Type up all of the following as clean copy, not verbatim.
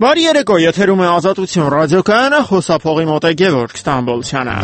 Բարի երեկո, եթերում է Ազատություն ռադիոկայանը, խոսափողի մոտ է Գևորգ Ստամբոլցյանը։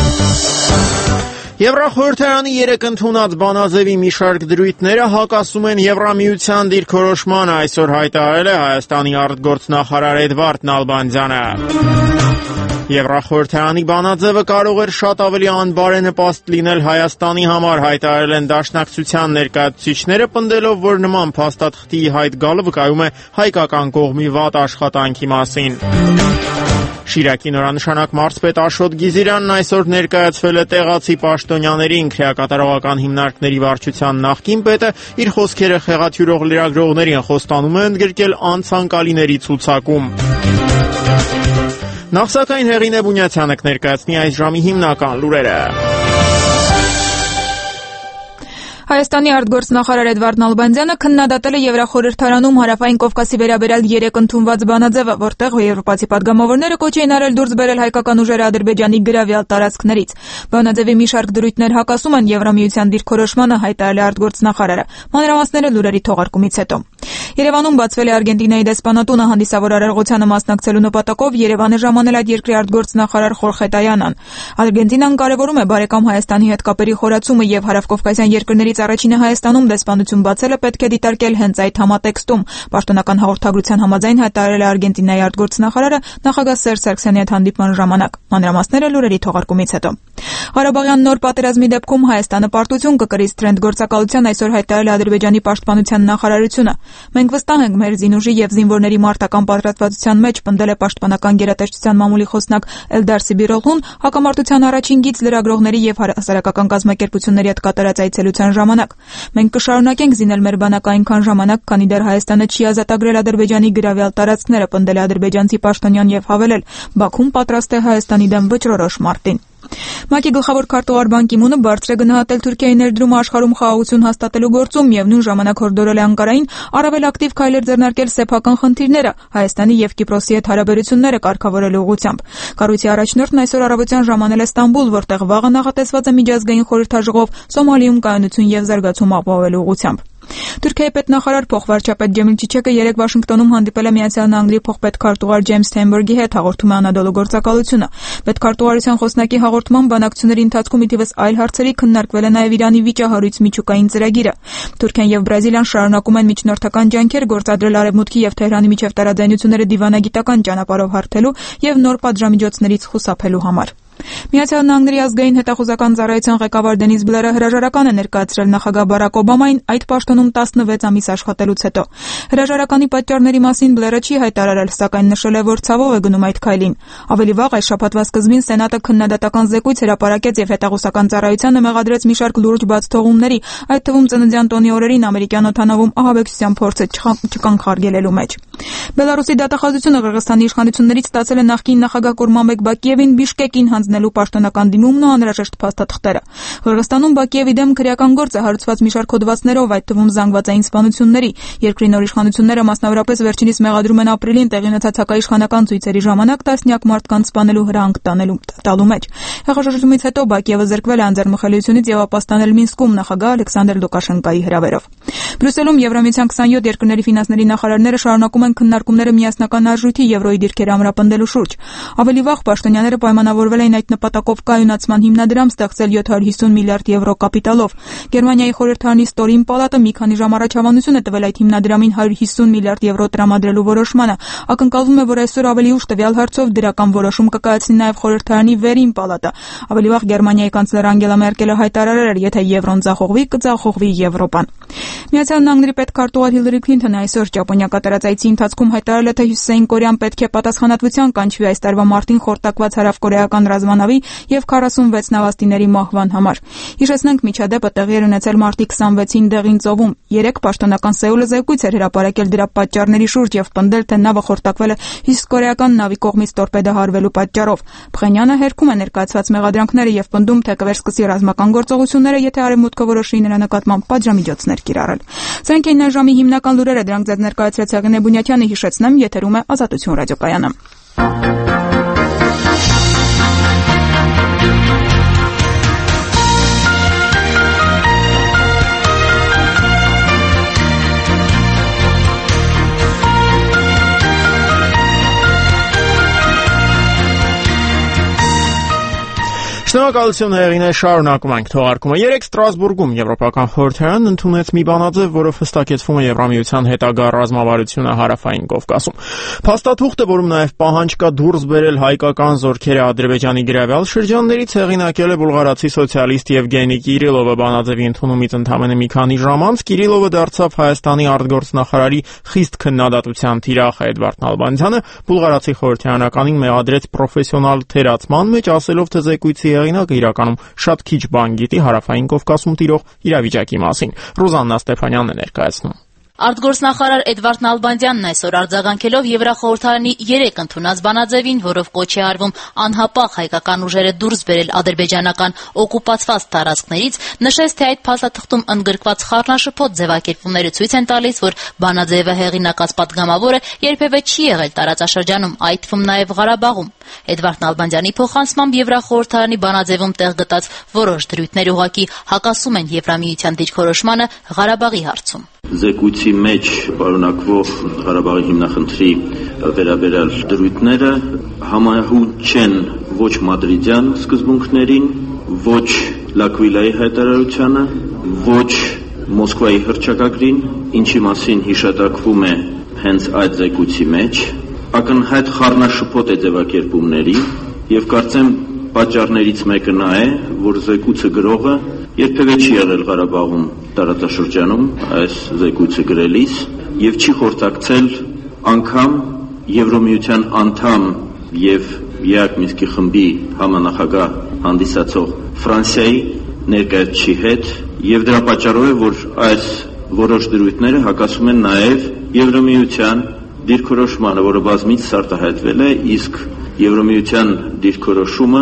Եվրախորհրդարանի 3 ընդունած բանաձևի մի շարք դրույթները հակասում են Եվրամիության դիրքորոշմանը, այսօր հայտարարել է Հայաստանի արտգործնախարար Էդվարդ Նալբանդյանը։ Եվրախորհրդարանի բանաձևը կարող էր շատ ավելի անբարենպաստ լինել Հայաստանի համար, հայտարարել են Դաշնակցության ներկայացուցիչները, պնդելով, որ նման փաստաթղթի հայտ գալը վկայում է հայկական կողմի վատ աշխատանքի մասին։ Շիրակի նորանշանակ մարզպետ Աշոտ Գիզիրյանն այսօր ներկայացվել է տեղացի պաշտոնյաներին, քրեակատարողական հիմնարկների վարչության նախկին պետը իր խոսքերը խեղաթյուրող լրագրողներին խոստանում է ընդգրկել անցանկալիների ցուցակում։ Նախ սակայն Հեղինե Բունյացյանը կներկայացնի այս ժամի հիմնական լուրերը։ Հայաստանի արտգործնախարար Էդվարդ Նալբանդյանը քննադատել է Եվրախորհրդարանում Հարավային Կովկասի վերաբերյալ 3 ընդունված բանաձևը, որտեղ եվրոպացի պատգամավորները կոչ էին արել դուրս բերել հայկական ուժերը Ադրբեջանի գրավյալ տարածքներից։ Բանաձևի մի շարք դրույթներ հակասում են Եվրամիության դիրքորոշմանը, հայտարարել է արտգործնախարարը։ Մանրամասները լուրերի թողարկումից հետո։ Երևանում բացվել է Արգենտինայի դեսպանատունը, հանդիսավոր արարողությանը մասնակցելու նպատակով Երևան է ժամանել այդ երկրի արտգործնախարար Խորխե Տայանան։ Արգենտինան կարևորում է բարեկամ Հայաստանի հետ կապերի խորացումը եւ հարավկովկասյան երկրներից առաջինը Հայաստանում դեսպանություն բացելը պետք է դիտարկել հենց այդ համատեքստում։ Պաշտոնական հաղորդագրության համաձայն հայտարարել է Արգենտինայի արտգործնախարարը նախագահ Սերժ Սարգսյանի հետ հանդիպման ժամանակ։ Մանրամասները լուրերի թողարկումից հետո։ Ղարաբաղյան նոր պատերազմի դեպքում Հայաստանը պարտություն կկրի սթրենդ գործակալության, այսօր հայտարարել է Ադրբեջանի պաշտպանության նախարարությունը։ Մենք վստահ ենք մեր զինուժի եւ զինվորների մարտական պատրաստվածության մեջ, պնդել է պաշտպանական գերատեսչության մամուլի խոսնակ Էլդար Սիբիրօղլուն հակամարտության առաջին գիծ լրագրողների եւ հասարակական կազմակերպությունների հետ կատարած այցելության ժամանակ։ Մենք կշարունակենք զինել մեր բանակը այնքան ժամանակ, քանի դեռ Հայաստանը չի ազատագրել Ադրբեջանի գրավյալ տարածքները, պնդել է ադրբեջանցի պաշտոնյան եւ հավելել. Բաքուն պատրաստ է Հայաստանի դեմ վճռորոշ մարտին։ ՄԱԿ-ի գլխավոր քարտուղար Բան Կի Մունը բարձր է գնահատել Թուրքիայի ներդրումը աշխարհում խաղաղություն հաստատելու գործում եւ նույն ժամանակ հորդորել է Անկարային առավել ակտիվ քայլեր ձեռնարկել սեփական խնդիրները Հայաստանի եւ Կիպրոսի հետ հարաբերությունները կարգավորելու ուղղությամբ։ Կառույցի առաջնորդն այսօր առավոտյան ժամանել է Ստամբուլ, որտեղ վաղը նախատեսված է միջազգային խորհրդաժողով Սոմալիում կայունություն եւ զարգացում ապահովելու ուղղությամբ։ Թուրքիայի պետնախարար փոխվարչապետ Ջեմիլ Չիչեկը երեկ Վաշինգտոնում հանդիպել է Միացյալ Նահանգների փոխպետքարտուղար Ջեյմս Թենբերգի հետ, հաղորդում է Անադոլու գործակալությունը։ Պետքարտուղարության խոսնակի հաղորդման բանակցությունների ընթացքում ի թիվս այլ հարցերի քննարկվել է նաև Իրանի վիճահարույց միջուկային ծրագիրը։ Թուրքիան եւ Բրազիլիան շարունակում են միջնորդական ջանքեր գործադրել Արևմուտքի եւ Թեհրանի միջև տարաձայնությունները դիվանագիտական ճանապարհով հարթելու եւ նոր պատժամիջոցներից խուսափելու համար։ Միացյալ Նահանգների ազգային հետախուզական ծառայության ղեկավար Դենիս Բլերը հրաժարական է ներկայացրել նախագահ Բարակ Օբամային այդ պաշտոնում 16 ամիս աշխատելուց հետո։ Հրաժարականի պատճառների մասին Բլերը չի հայտարարել, սակայն նշել է, որ ցավով է գնում այդ քայլին։ Ավելի վաղ այս շաբաթվա սկզբին Սենատը քննադատական զեկույց հրապարակեց եւ հետախուզական ծառայությանը մեղադրեց մի շարք լուրջ բացթողումների, այդ թվում ծննդյան տոնի օրերին ամերիկյան օդանավում ահաբեկչության փորձը չկանխարգելելու մեջ։ Բելարուսի դատախազությունը Ղրղստանի իշխանություններից ստացել է նախկին նախագահ Կուրմանբեկ Բակիևին Բիշկեկին հանձնելու պաշտոնական դիմումն ու անհրաժեշտ փաստաթղթերը։ Ղրղստանում Բակիևի դեմ քրեական գործ է հարուցված մի շարք հոդվածներով, այդ թվում զանգվածային սպանությունների։ Երկրի նոր իշխանությունները մասնավորապես վերջինիս մեղադրում են ապրիլին տեղի ունեցած հակաիշխանական ցույցերի ժամանակ տասնյակ մարդկանց սպանելու հրանք տալու մեջ։ Հեղաշրջումից հետո Բակիևը զրկվել է անձեռնմխելիությունից եւ ապաստանել Մինսկում նախագահ Ալեքսանդր Լուկաշենկոյի հրավերով։ Բրյուսելում Եվրամիության 27 երկրների ֆինանսների նախարարները շարունակում են քննարկումները միասնական արժույթի եվրոյի դիրքերը ամրապնդելու շուրջ։ Ավելի վաղ պաշտոնյաները պայմանավորվել էին այդ նպատակով կայունացման հիմնադրամ ստեղծել 750 միլիարդ եվրո կապիտալով։ Գերմանիայի խորհրդարանի ստորին պալատը մի քանի ժամ առաջ հավանություն է տվել այդ հիմնադրամին 150 միլիարդ եվրո տրամադրելու որոշմանը։ Ակնկալվում է, որ այսօր ավելի ուշ տվյալ հարցով դրական որոշում կկայացնի նաև խորհրդարանի վերին պալատը։ Ավելի վաղ Գերմանիայի կանցլեր Անգելա Մերկելը հայտարարել էր, եթե եվրոն ձախողվի, կձախողվի Եվրոպան։ Միացյալ Նահանգների պետքարտուղար Հիլարի Քլինթոնը այսօր Ճապոնիա կատարած այցի ընթացքում հայտարարել է, թե Հյուսիսային Կորեան պետք է պատասխանատվության կանչվի այս տարվա մարտին խորտակված հարավկորեական ռազմանավի եւ 46 նավաստիների մահվան համար։ Հիշեցնենք, միջադեպը տեղի էր ունեցել մարտի 26-ին Դեղին ծովում։ Երեք պաշտոնական Սեուլը զեկույց էր հրապարակել դրա պատճառների շուրջ եւ պնդել, թե նավը խորտակվել է հյուսիսկորեական նավի կողմից տորպեդահարվելու պատճառով։ Փխենյանը հերքում է ներկայացված մեղադրանքները եւ պնդում, թե կվերսկսի ռազմական գործողությունները, եթե Արևմուտքը որոշի նրա նկատմամբ պատժամիջոցներ կիրառել։ Սրանք են այժմի հիմնական լուրերը, դրանք ձեզ ներկայացրեց Հեղինե Բունյացյանը, հիշեցնեմ, եթերում է Ազատություն ռադիոկայանը։ Շնորհակալություն հեղինե, շարունակում ենք թողարկումը։ Երեկ Ստրասբուրգում Եվրոպական խորհրդարանն ընդունեց մի բանաձև, որով հստակեցվում է Եվրամիության հետագա ռազմավարությունը Հարավային Կովկասում։ Փաստաթուղթը, որում նաև պահանջ կա դուրս բերել հայկական զորքերը Ադրբեջանի գրավյալ շրջաններից, հեղինակել է բուլղարացի սոցիալիստ Եվգենի Կիրիլովը։ Բանաձևի ընդունումից ընդամենը մի քանի ժամ անց Կիրիլովը դարձավ Հայաստանի արտգործնախարարի խիստ քննադատության թիրախ։ Էդվարդ Նալբանդյանը բուլղարացի խորհրդարանականին մեղադրեց պրոֆեսիոնալ թերացման մեջ, ասելով, թե զեկույցի հեղինակը իրականում շատ քիչ բան գիտի Հարավային Կովկասում տիրող իրավիճակի մասին։ Ռուզաննա Ստեփանյանն է ներկայացնում։ Արտգործնախարար Էդվարդ Նալբանդյանն այսօր արձագանքելով Եվրախորհրդարանի 3 ընդունած բանաձևին, որով կոչ է արվում անհապաղ հայկական ուժերը դուրս բերել ադրբեջանական օկուպացված տարածքներից, նշեց, թե այդ փաստաթղթում ընդգրկված խառնաշփոթ ձևակերպումները ցույց են տալիս, որ բանաձևը հեղինակած պատգամավորը երբևէ չի եղել տարածաշրջանում, այդ թվում նաև Ղարաբաղում։ Էդվարդ Նալբանդյանի փոխանցմամբ Եվրախորհրդարանի բանաձևում տեղ գտած որոշ դրույթներ ուղղակի հակասում են Եվրամիության դիրքորոշմանը Ղարաբաղի հարցում։ Զեկույցի մեջ պարունակվող Ղարաբաղի հիմնախնդրի վերաբերյալ դրույթները համահունչ չեն ոչ մադրիդյան սկզբունքներին, ոչ Լակվիլայի հայտարարությանը, ոչ Մոսկվայի հռչակագրին, ինչի մասին հիշատակվում է հենց այդ զեկույցի մեջ, ակնհայտ խառնաշփոթ է ձևակերպումների եւ կարծեմ պատճառներից մեկը նա է, որ զեկույցը գրողը երբևէ չի եղել Ղարաբաղում տարածաշրջանում այս զեկույցը գրելիս եւ չի խորհրդակցել անգամ Եվրոմիության անդամ եւ ԵԱՀԿ Մինսկի խմբի համանախագահ հանդիսացող Ֆրանսիայի ներկայացուցիչի հետ եւ դրա պատճառով է, որ այս որոշ դրույթները հակասում են նաեւ Եվրոմիության դիրքորոշմանը, որը բազմիցս արտահայտվել է, իսկ Եվրոմիության դիրքորոշումը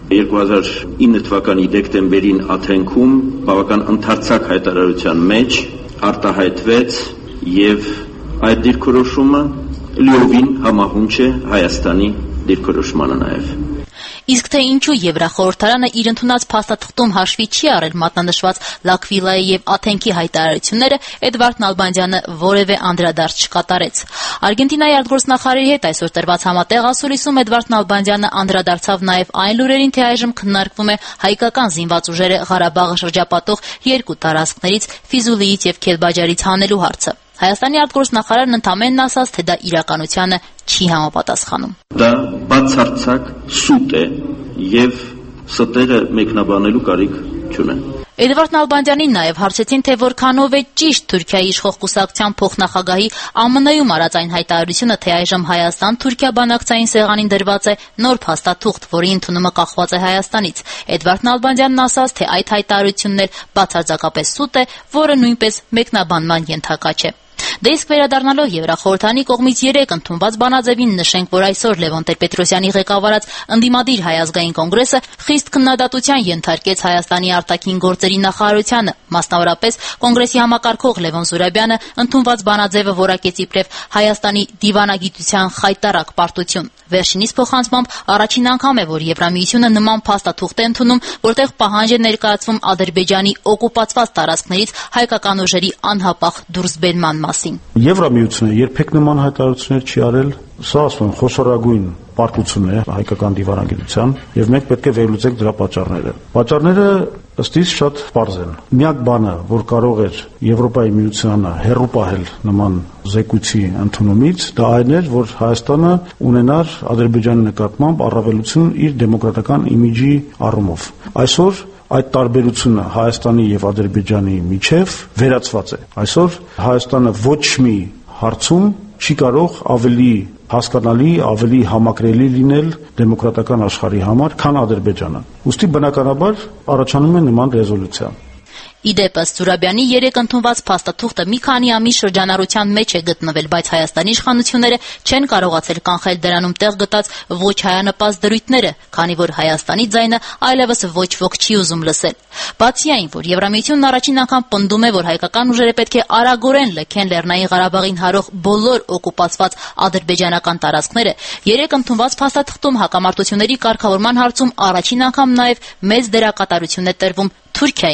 2009 թվականի դեկտեմբերին Աթենքում բավական ընդարձակ հայտարարության մեջ արտահայտվեց եւ այդ դիրքորոշումը լիովին համահունչ է Հայաստանի դիրքորոշմանը նաեւ։ Իսկ թե ինչու Եվրախորհրդարանը իր ընդունած փաստաթղթում հաշվի չի առել մատնանշված Լակվիլայի եւ Աթենքի հայտարարությունները, Էդվարդ Նալբանդյանը որևէ անդրադարձ չկատարեց։ Արգենտինայի արտգործնախարարի հետ այսօր տրված համատեղ ասուլիսում Էդվարդ Նալբանդյանը անդրադարձավ նաեւ այն լուրերին, թե այժմ քննարկվում է հայկական զինված ուժերը Ղարաբաղը շրջապատող 2 տարածքներից Ֆիզուլիից եւ Քելբաջարից հանելու հարցը։ Հայաստանի արտգործնախարարն ընդամենն ասաց, թե դա իրականությանը չի համապատասխանում։ Դա բացարձակ սուտ է եւ ստերը մեկնաբանելու կարիք չունեն։ Էդվարդ Նալբանդյանին նաև հարցեցին, թե որքանով է ճիշտ Թուրքիայի իշխող կուսակցության փոխնախագահի ԱՄՆ-ում արած այն հայտարարությունը, թե այժմ Հայաստան-Թուրքիա բանակցային սեղանին դրված է նոր փաստաթուղթ, որի ընդունումը կախված է Հայաստանից։ Էդվարդ Նալբանդյանն ասաց, թե այդ հայտարարությունն էլ բացարձակապես սուտ է, որը նույնպես մեկնաբանման ենթակա չէ։ Դե իսկ վերադառնալով Եվրախորհրդանի կողմից 3 ընդունված բանաձևին նշենք, որ այսօր Լևոն Տեր-Պետրոսյանի ղեկավարած ընդդիմադիր Հայ ազգային կոնգրեսը խիստ քննադատության ենթարկեց Հայաստանի արտաքին գործերի նախարարությանը, մասնավորապես կոնգրեսի համակարգող Լևոն Զուրաբյանը ընդունված բանաձևը որակեց իբրև Հայաստանի դիվանագիտության խայտառակ պարտություն։ Վերջինիս փոխանցմամբ առաջին անգամ է, որ Եվրամիությունը նման փաստաթուղթ է ընդունում, որտեղ պահանջ է ներկայացվում Ադրբեջանի օկուպացված տարածքներից հայկական ուժերի անհապաղ դուրսբերման մասին։ Եվրամիությունը երբեք նման հայտարարություններ չի արել, սա ասում եմ խոշորագույն պարտություն է հայկական դիվանագիտության եւ մենք պետք է վերլուծենք դրա պատճառները։ Պատճառները ըստ իս շատ պարզ են։ Միակ բանը, որ կարող էր Եվրոպայի միությանը հեռու պահել նման զեկույցի ընդունումից, դա այն էր, որ Հայաստանը ունենար Ադրբեջանի նկատմամբ առավելություն իր դեմոկրատական իմիջի առումով։ Այսօր այդ տարբերությունը Հայաստանի եւ Ադրբեջանի միջև վերացված է։ Այսօր Հայաստանը ոչ մի հարցում չի կարող ավելի հասկանալի, ավելի համակրելի լինել դեմոկրատական աշխարհի համար, քան Ադրբեջանը։ Ուստի բնականաբար առաջանում է նման ռեզոլյուցիա։ Իդեպ ըստ Զուրաբյանի 3 ընդունված փաստաթուղթը մի քանի ամիս շրջանառության մեջ է գտնվել, բայց Հայաստանի իշխանությունները չեն կարողացել կանխել դրանում տեղ գտած ոչ հայանպաստ դրույթները, քանի որ Հայաստանի ձայնը այլևս ոչ ոք չի ուզում լսել։ Բացի այն, որ Եվրամիությունն առաջին անգամ պնդում է, որ հայկական ուժերը պետք է արագորեն լքեն Լեռնային Ղարաբաղին հարող բոլոր օկուպացված ադրբեջանական տարածքները, 3 ընդունված փաստաթղթում հակամարտությունների կարգավորման հարցում առաջին անգամ նաև մեծ դերակատարություն է տրվում Թուրքիային։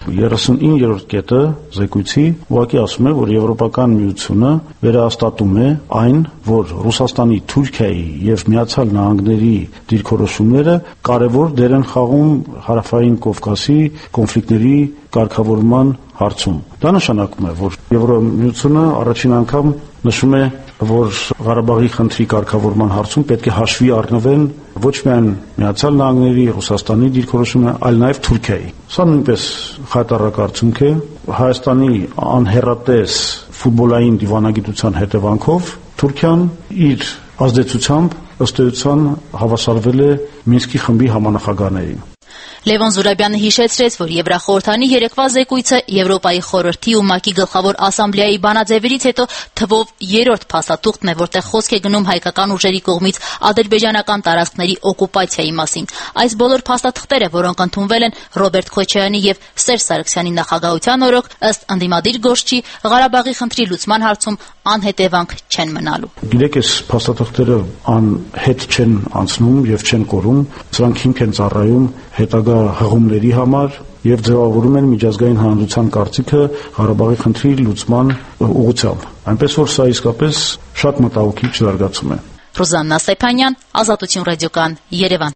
39-րդ կետը զեկույցի ուղղակի ասում է, որ Եվրոպական միությունը վերահաստատում է այն, որ Ռուսաստանի, Թուրքիայի եւ Միացյալ Նահանգների դիրքորոշումները կարևոր դեր են խաղում Հարավային Կովկասի կոնֆլիկտների կարգավորման հարցում։ Դա նշանակում է, որ Եվրոմիությունը առաջին անգամ նշում է, որ Ղարաբաղի խնդրի կարգավորման հարցում պետք է հաշվի առնվեն ոչ միայն Միացյալ Նահանգների, Ռուսաստանի դիրքորոշումը, այլ նաև Թուրքիայի։ Սա նույնպես խայտառակ արդյունք է Հայաստանի անհեռատես ֆուտբոլային դիվանագիտության հետևանքով Թուրքիան իր ազդեցությամբ ըստ էության հավասարվել է Մինսկի խմբի համանախագահներին։ Լևոն Զուրաբյանը հիշեցրեց, որ Եվրախորհրդանի երեկվա զեկույցը Եվրոպայի խորհրդի ու ՄԱԿ-ի գլխավոր ասամբլեայի բանաձևերից հետո թվով երրորդ փաստաթուղթն է, որտեղ խոսք է գնում հայկական ուժերի կողմից ադրբեջանական տարածքների օկուպացիայի մասին։ Այս բոլոր փաստաթղթերը, որոնք ընդունվել են Ռոբերտ Քոչարյանի եւ Սերժ Սարգսյանի նախագահության օրոք, ըստ ընդդիմադիր գործչի, Ղարաբաղի խնդրի լուծման հարցում անհետևանք չեն մնալու։ Գիտեք, այս փաստաթղթերը անհետ չեն անցնում եւ չեն կորում, սրանք հիմք են ծառայում հետագա հղումների համար եւ ձևավորում են միջազգային հանրության կարծիքը Ղարաբաղի խնդրի լուծման ուղղությամբ։ Այնպես որ սա իսկապես շատ մտահոգիչ զարգացում է։ Ռուզաննա Ստեփանյան, Ազատություն ռադիոկան, Երևան։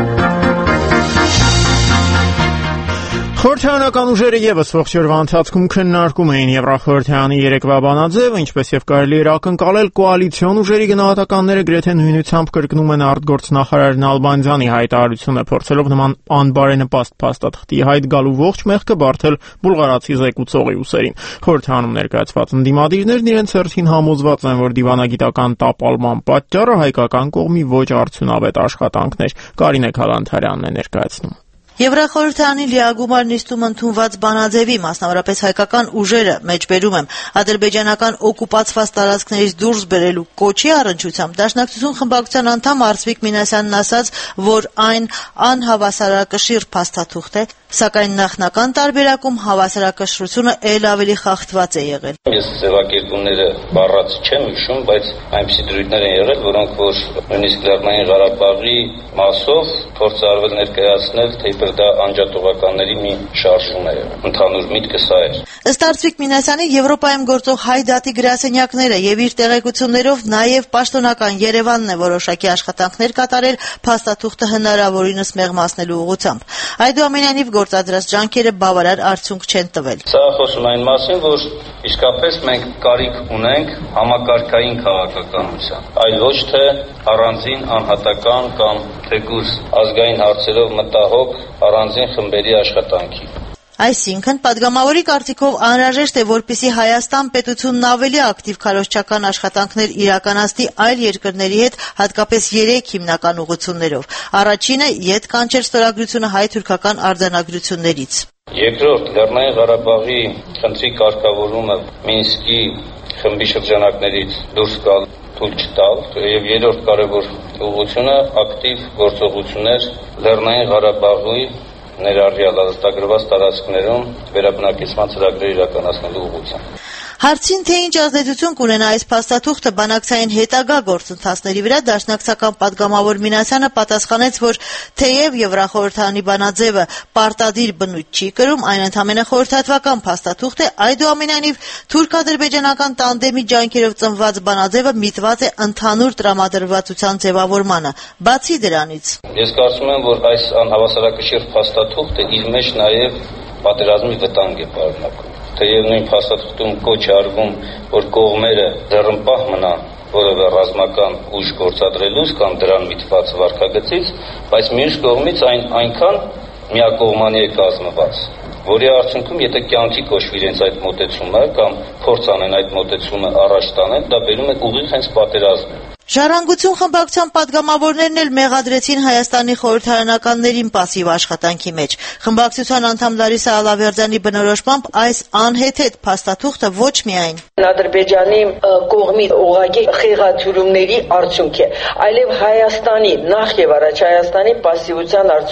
Խորհրդարանական ուժերը եւս ողջ օրվա ընթացքում քննարկում էին Եվրախորհրդարանի երեկվա բանաձևը, ինչպես եւ կարելի էր ակնկալել, կոալիցիոն ուժերի գնահատականները գրեթե նույնությամբ կրկնում են արտգործնախարար Նալբանդյանի հայտարարությունը, փորձելով նման անբարենպաստ փաստաթղթի հայտ գալու ողջ մեղքը բարթել բուլղարացի զեկուցողի ուսերին։ Խորհրդարանում ներկայացված ընդդիմադիրներն իրենց հերթին համոզված են, որ դիվանագիտական տապալման պատճառը հայկական կողմի ոչ արդյունավետ աշխատանքն էր։ Կարինե Քալանթարյանն է ներկայացնում։ Եվրախորհրդարանի լիագումար նիստում ընդունված բանաձևի, մասնավորապես հայկական ուժերը, մեջբերում եմ, ադրբեջանական օկուպացված տարածքներից դուրս բերելու կոչի առնչությամբ Դաշնակցություն խմբակցության անդամ Արծվիկ Մինասյանն ասաց, որ այն անհավասարակշիռ փաստաթուղթ է, սակայն նախնական տարբերակում հավասարակշռությունը ել ավելի խախտված է եղել։ Ես ձևակերպումները բառաց չեմ հիշում, բայց այնպիսի դրույթներ են եղել, որոնք որ նույնիսկ Լեռնային Ղարաբաղի մասով փորձ արվել ներկայացնել, թեպետ դա անջատողականների մի շարժում է։ Ընդհանուր միտքը սա էր։ Ըստ Արծվիկ Մինասյանի Եվրոպայում գործող հայ դատի գրասենյակները եւ իր տեղեկություններով նաեւ պաշտոնական Երևանն է որոշակի աշխատանքներ կատարել փաստաթուղթը հնարավորինս մեղմացնելու ուղղությամբ։ Այդուամենայնիվ գործադրած ջանքերը բավարար արդյունք չեն տվել։ Սա խոսում այն մասին, որ իսկապես մենք կարիք ունենք համակարգային քաղաքականության, այլ ոչ թե առանձին անհատական կամ թեկուզ ազգային հարցերով մտահոգ առանձին խմբերի աշխատանքի։ Այսինքն, падգամավորի կարծիքով անհրաժեշտ է, որպեսզի Հայաստան պետությունն ավելի ակտիվ քարոզչական աշխատանքներ իրականացնի այլ երկրների հետ, հատկապես 3 հիմնական ուղղություններով։ Առաջինը՝ ետ կանչել ստորագրությունը հայ-թուրքական արձանագրություններից։ Երկրորդ՝ Լեռնային Ղարաբաղի խնդրի կարգավորումը Մինսկի խմբի շրջանակներից դուրս գալ թույլ չտալ, եւ երրորդ կարևոր ուղղությունը ակտիվ գործողություններ Լեռնային Ղարաբաղի ներառյալ ազատագրված տարածքներում վերաբնակեցման ծրագրեր իրականացնելու ուղղությամբ։ Հարցին, թե ինչ ազդեցություն կունենա այս փաստաթուղթը բանակցային հետագա գործընթացների վրա, դաշնակցական падգամավոր Մինասյանը պատասխանեց, որ թեև Եվրախորհրդարանի բանաձևը պարտադիր բնույթ չի կրում, այն ընդամենը խորհրդատվական փաստաթուղթ է, այդուամենայնիվ թուրք-ադրբեջանական տանդեմի ջանքերով ծնված բանաձևը միտված է ընդհանուր տրամադրվածության ձևավորմանը։ Բացի դրանից, ես կարծում եմ, որ այս անհավասարակշիռ փաստաթուղթը իր մեջ նաև պատերազմի վտանգ է պարունակում։ Թեև նույն փաստաթղթում կոչ է արվում, որ կողմերը ձեռնպահ մնան որևէ ռազմական ուժ գործադրելուց կամ դրան միտված վարքագծից, բայց մյուս կողմից այն այնքան միակողմանի է կազմված, որի արդյունքում եթե կյանքի կոչվի իրենց այդ մոտեցումը կամ փորձ անեն այդ մոտեցումը առաջ տանել, դա բերում է ուղիղ հենց պատերազմին։ Ժառանգություն խմբակցության падգամավորներն էլ մեղադրեցին Հայաստանի խորհրդարանականներին պասիվ աշխատանքի մեջ։ Խմբակցության անդամ Լարիսա Ալավերդյանի բնորոշմամբ այս անհեթեթ փաստաթուղթը ոչ միայն Ադրբեջանի կողմի ուղղակի խեղաթյուրումների արդյունք է, այլև Հայաստանի նախ եւ առաջ Հայաստանի պասիվության արդյունք է։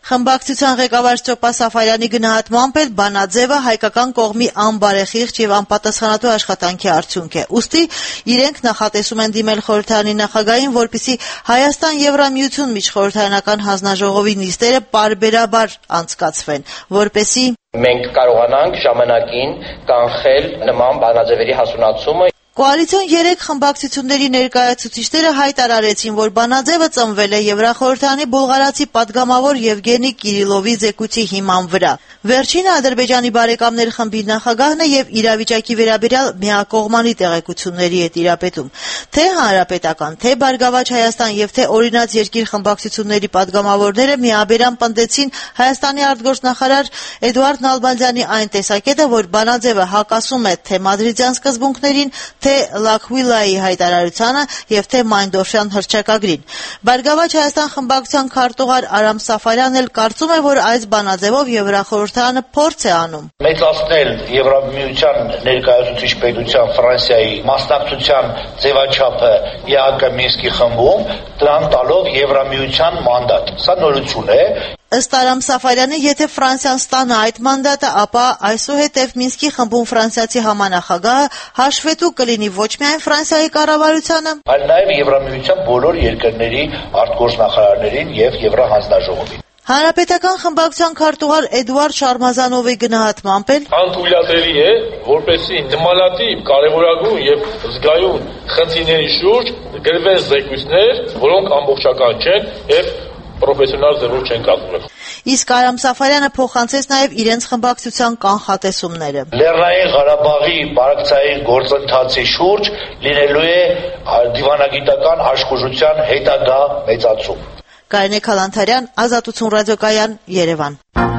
Խմբակցության ղեկավար Ստյոպա Սաֆարյանի գնահատմամբ էլ բանաձևը հայկական կողմի անբարեխիղճ եւ անպատասխանատու աշխատանքի արդյունք է։ Ուստի իրենք նախատեսում են դիմել խորհրդարանի նախագահին, որպեսզի Հայաստան-Եվրամիություն միջխորհրդարանական հանձնաժողովի նիստերը պարբերաբար անցկացվեն, որպեսզի մենք կարողանանք ժամանակին կանխել նման բանաձևերի հասունացումը։ Կոալիցիոն 3 խմբակցությունների ներկայացուցիչները հայտարարեցին, որ բանաձևը ծնվել է Եվրախորհրդարանի բուլղարացի պատգամավոր Եվգենի Կիրիլովի զեկույցի հիման վրա։ Վերջինը Ադրբեջանի բարեկամներ խմբի նախագահն է եւ իրավիճակի վերաբերյալ միակողմանի տեղեկությունների է տիրապետում։ Թե Հանրապետական, թե Բարգավաճ Հայաստան եւ թե Օրինաց երկիր խմբակցությունների պատգամավորները միաբերան պնդեցին Հայաստանի արտգործնախարար Էդուարդ Նալբանդյանի այն տեսակետը, որ բանաձևը հակասում է թե մադրիդյան սկզբունքներին, թե Լաքվիլայի հայտարարությանը եւ թե Մայնդորֆյան հռչակագրին։ Բարգավաճ Հայաստան խմբակցության քարտուղար Արամ Սաֆարյանն էլ կարծում է, որ այս բանաձևով Եվրախորհրդարանը փորձ է անում մեծացնել Եվրամիության ներկայացուցիչ պետության Ֆրանսիայի մասնակցության ձևաչափը ԵԱՀԿ Մինսկի խմբում, դրան տալով Եվրամիության մանդատ։ Սա նորություն է։ Ըստ Արամ Սաֆարյանի, եթե Ֆրանսիան ստանա այդ մանդատը, ապա այսուհետև Մինսկի խմբում ֆրանսիացի համանախագահը հաշվետու կլինի ոչ միայն Ֆրանսիայի կառավարությանը, այլ նաև Եվրամիության բոլոր երկրների արտգործնախարարներին եւ Եվրահանձնաժողովին։ Հանրապետական խմբակցության քարտուղար Էդուարդ Շարմազանովի գնահատմամբ էլ անթույլատրելի է, որպեսզի նմանատիպ կարևորագույն եւ զգայուն խնդիրների շուրջ գրվեն զեկույցներ, որոնք ամբողջական չեն եւ պրոֆեսիոնալ ձևով չեն կազմվել։ Իսկ Արամ Սաֆարյանը փոխանցեց նաև իրենց խմբակցության կանխատեսումները։ Լեռնային Ղարաբաղի բանակցային գործընթացի շուրջ լինելու է դիվանագիտական աշխուժության հետագա մեծացում։ Կարինե Քալանթարյան, Ազատություն ռադիոկայան, Երևան։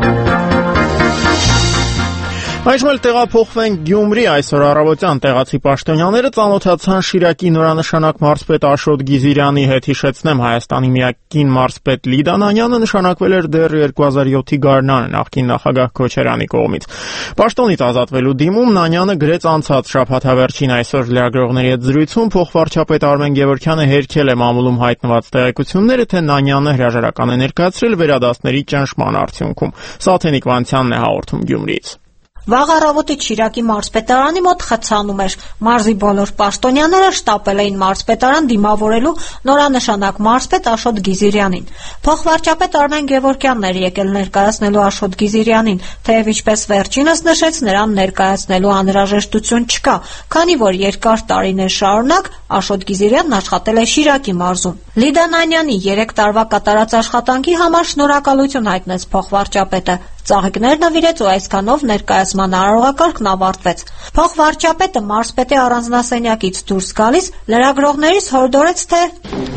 Այժմ էլ տեղափոխվենք Գյումրի, այսօր առավոտյան տեղացի պաշտոնյաները ծանոթացան Շիրակի նորանշանակ մարզպետ Աշոտ Գիզիրյանի հետ։ Հիշեցնեմ, Հայաստանի միակին մարզպետ Լիդա Նանյանը նշանակվել էր դեռ 2007-ի գարնանը նախկին նախագահ Քոչարյանի կողմից։ Պաշտոնից ազատվելու դիմում Նանյանը գրեց անցած շաբաթավերջին։ Այսօր լրագրողների հետ զրույցում փոխվարչապետ Արմեն Գևորգյանը հերքել է մամուլում հայտնված տեղեկությունները, թե Նանյանը հրաժարական է ներկայացրել վերադասների ճնշման արդյունքում։ Սաթենիկ Վանցյանն է հաղորդում Գյումրիից։ Վաղ առավոտից Շիրակի մարզպետարանի մոտ խցանում էր։ Մարզի բոլոր պաշտոնյաները շտապել էին մարզպետարան դիմավորելու նորանշանակ մարզպետ Աշոտ Գիզիրյանին։ Փոխվարչապետ Արմեն Գևորգյանն էր եկել ներկայացնելու Աշոտ Գիզիրյանին, թեև ինչպես վերջինս նշեց, նրան ներկայացնելու անհրաժեշտություն չկա, քանի որ երկար տարիներ շարունակ Աշոտ Գիզիրյանն աշխատել է Շիրակի մարզում։ Լիդա Նանյանի 3 տարվա կատարած աշխատանքի համար շնորհակալություն հայտնեց փոխվարչապետը։ Ծաղիկներ նվիրեց ու այսքանով ներկայացման արարողակարգն ավարտվեց։ Փոխվարչապետը մարզպետի առանձնասենյակից դուրս գալիս լրագրողներից հորդորեց, թե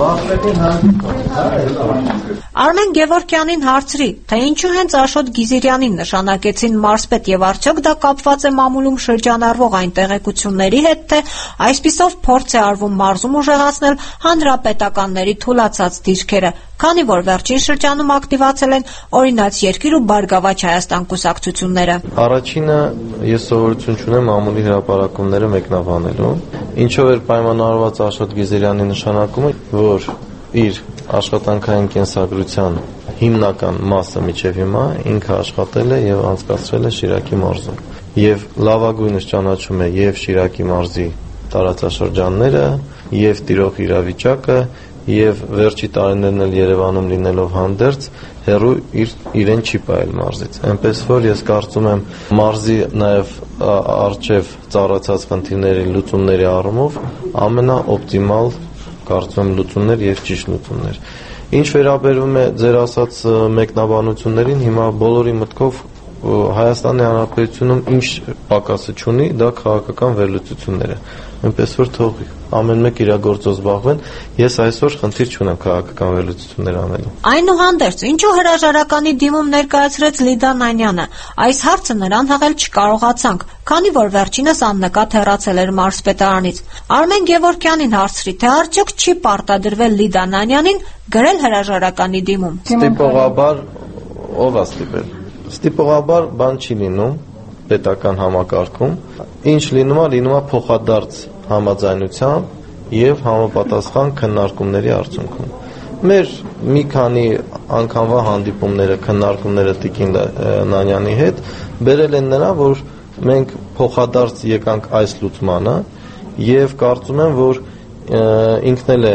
Արմեն Գևորգյանին հարցրի, թե ինչու հենց Աշոտ Գիզիրյանին նշանակեցին մարզպետ եւ արդյոք դա կապված է մամուլում շրջանառվող այն տեղեկությունների հետ, թե այսպիսով փորձ է արվում մարզում ուժեղացնել հանրապետականների թուլացած դիրքերը, քանի որ վերջին շրջանում ակտիվացել են Օրինաց երկիր ու Բարգավաճ Հայաստան կուսակցությունները։ Առաջինը ես սովորություն չունեմ մամուլի հրապարակումները մեկնաբանելու, ինչով էր պայմանավորված Աշոտ Գիզիրյանի նշանակումը, որ իր աշխատանքային կենսագրության հիմնական մասը միջև հիմա ինքը աշխատել է եւ անցկացրել է Շիրակի մարզում եւ լավագույնս ճանաչում է եւ Շիրակի մարզի տարածաշրջանները եւ տիրող իրավիճակը եւ վերջի տարիներն էլ Երևանում լինելով հանդերձ հերու իրեն չի պայել մարզից։ Այնպես որ ես կարծում եմ մարզի նաեւ արժեվ ծառացած խնդիրների լուծումների առումով ամենաօպտիմալ կարծում եմ լուծումներ եւ ճիշտ լուծումներ։ Ինչ վերաբերում է ձեր ասած մեկնաբանություններին, հիմա բոլորի մտքով Հայաստանի Հանրապետությունում ինչ պակասը չունի, դա քաղաքական վերլուծությունները։ Այնպես որ թող ամեն մեկ իր գործով զբաղվեն, ես այսօր խնդիր չունեմ քաղաքական վերլուծություններ անելու։ Այնուհանդերձ, ինչու հրաժարականի դիմում ներկայացրեց Լիդա Նանյանը, այս հարցը նրան հղել չկարողացանք, քանի որ վերջինս աննկատ հեռացել էր մարզպետարանից։ Արմեն Գևորգյանին հարցրի, թե արդյոք չի պարտադրվել Լիդա Նանյանին գրել հրաժարականի դիմում։ Ստիպողաբար ով է ստիպել։ Ստիպողաբար բան չի լինում պետական համակարգում, ինչ լինում է փոխադարձ համաձայնությամբ եւ համապատասխան քննարկումների արդյունքում։ Մեր մի քանի անգամվա հանդիպումները, քննարկումները Տիկին Նանյանի հետ բերել են նրան, որ մենք փոխադարձ եկանք այս լուծմանը եւ կարծում եմ, որ ինքն էլ է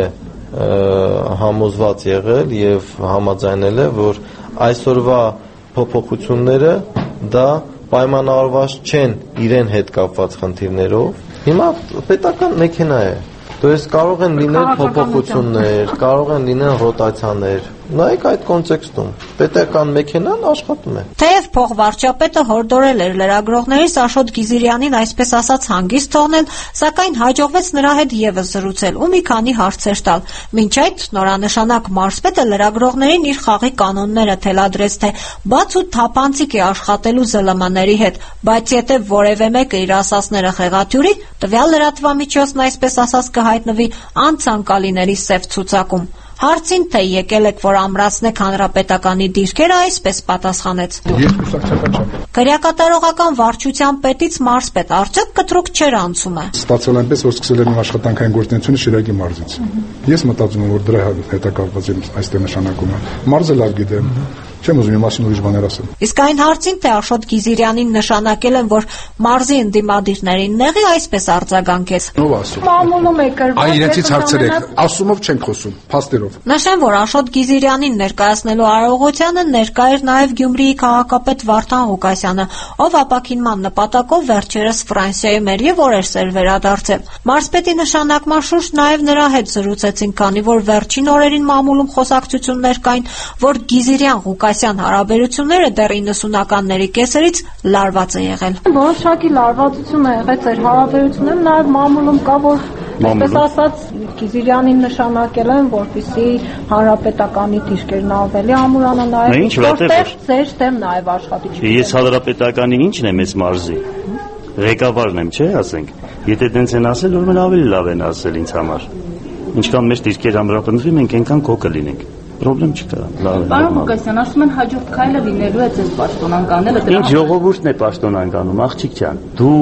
համոզված եղել եւ համաձայնել է, որ այսօրվա փոփոխությունները դա պայմանավորված չեն իրեն հետ կապված խնդիրներով։ Հիմա պետական մեքենա է, то есть կարող են լինել փոփոխություններ, կարող են լինել ռոտացիաներ։ Նայեք այդ կոնտեքստում պետական մեքենան աշխատում է։ Թեև փոխվարչապետը հորդորել էր լրագրողներից Աշոտ Գիզիրյանին այսպես ասած հանգիստ թողնել, սակայն հաջողվեց նրա հետ եւս զրուցել ու մի քանի հարցեր տալ։ Մինչ այդ նորանշանակ մարզպետը լրագրողներին իր խաղի կանոնները թելադրեց, թե բաց ու թափանցիկ է աշխատելու ԶԼՄ-ների հետ, բայց եթե որևէ մեկը իր ասածները խեղաթյուրի, տվյալ լրատվամիջոցն այսպես ասած կհայտնվի անցանկալիների սև ցուցակում։ Հարցին, թե եկել եք, որ ամրացնեք հանրապետականի դիրքերը, այսպես պատասխանեց. Ես կուսակցական չեմ։ Քրեակատարողական վարչության պետից մարզպետ արդյոք կտրուկ չէր անցում է։ Ստացել այնպես, որ սկսել եմ աշխատանքային գործունեությունը Շիրակի մարզից։ Ես մտածում եմ, որ դրա հետ է կապված այստեղ նշանակումը։ Մարզը լավ գիտեմ։ Չեմ ուզում իմ մասին ուրիշ բաներ ասել։ Իսկ այն հարցին, թե Աշոտ Գիզիրյանին նշանակել են, որ մարզի ընդդիմադիրներին նեղի, այսպես արձագանքեց. Ո՞վ ասում։ Մամուլում եք Այ իրենցից հարցրեք, ասումով չենք խոսում, փաստերով։ Նշեմ, որ Աշոտ Գիզիրյանին ներկայացնելու արարողությանը ներկա էր նաև Գյումրիի քաղաքապետ Վարդան Ղուկասյանը, ով ապաքինման նպատակով վերջերս Ֆրանսիայում էր եւ օրերս էր վերադարձել։ Մարզպետի նշանակման շուրջ նաև նրա հետ զրուցեցին, քանի որ վերջին օրերին մամուլում խոսակցություններ կային, որ Գիզիրյան-Ղուկասյան հարաբերությունները դեռ 90-ականների կեսերից լարված է եղել։ Որոշակի լարվածություն է եղել ձեր հարաբերությունները, նաև մամուլում կա, որ այսպես ասած Գիզիրյանին նշանակել են, որպեսզի հանրապետականի դիրքերն ավելի ամուրանա, նաև որտեղ ձեր դեմ նաև աշխատի չի։ Ես հանրապետականի ինչն եմ այս մարզի։ Ղեկավարն եմ, չէ՞, ասենք։ Եթե դենց են ասել, ուրեմն ավելի լավ են ասել ինձ համար։ Ինչքան մեր դիրքեր ամրապնդվի, մենք այնքան քո կլինենք։ Պրոբլեմ չկա։ Պարոն Ղուկասյան, ասում են հաջորդ քայլը լինելու է ձեզ պաշտոնան կանելը։ Ինչ ժողովուրդն է պաշտոնան կանում, աղջիկ ջան։ Դու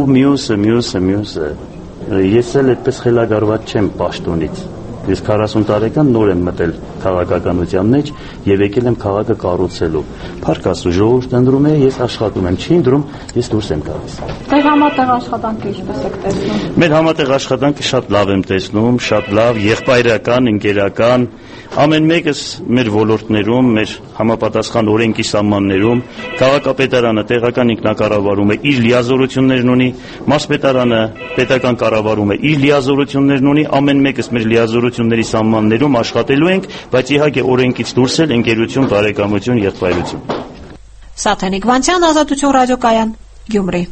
մյուսը։ Ես էլ այդպես խելագարված չեմ պաշտոնից։ Ես 40 տարեկան նոր եմ մտել քաղաքականության մեջ եւ եկել եմ քաղաքը կառուցելու։ Փառք Աստծո, ժողովուրդը ընտրում է, ես աշխատում եմ, չի ընտրում, ես դուրս եմ գալիս։ Ձեր համատեղ աշխատանքը ինչպես եք տեսնում։ Մեր համատեղ աշխատանքը շատ լավ եմ տեսնում, շատ լավ, եղբայրական, ընկերական, ամեն մեկս մեր ոլորտներում, մեր համապատասխան օրենքի սահմաններում, քաղաքապետարանը տեղական ինքնակառավարումը իր լիազորություններն ունի, մարզպետարանը պետական կառավարումը իր լիազորություններն ունի, ամեն մեկս մեր լիազորությունների սահմաններում աշխատելու ենք, բայց իհարկե օրենքից դուրս էլ ընկերություն, բարեկամություն, եղբայրություն։ Սաթենիկ Վանցյան, Ազատություն ռադիոկայան, Գյումրի։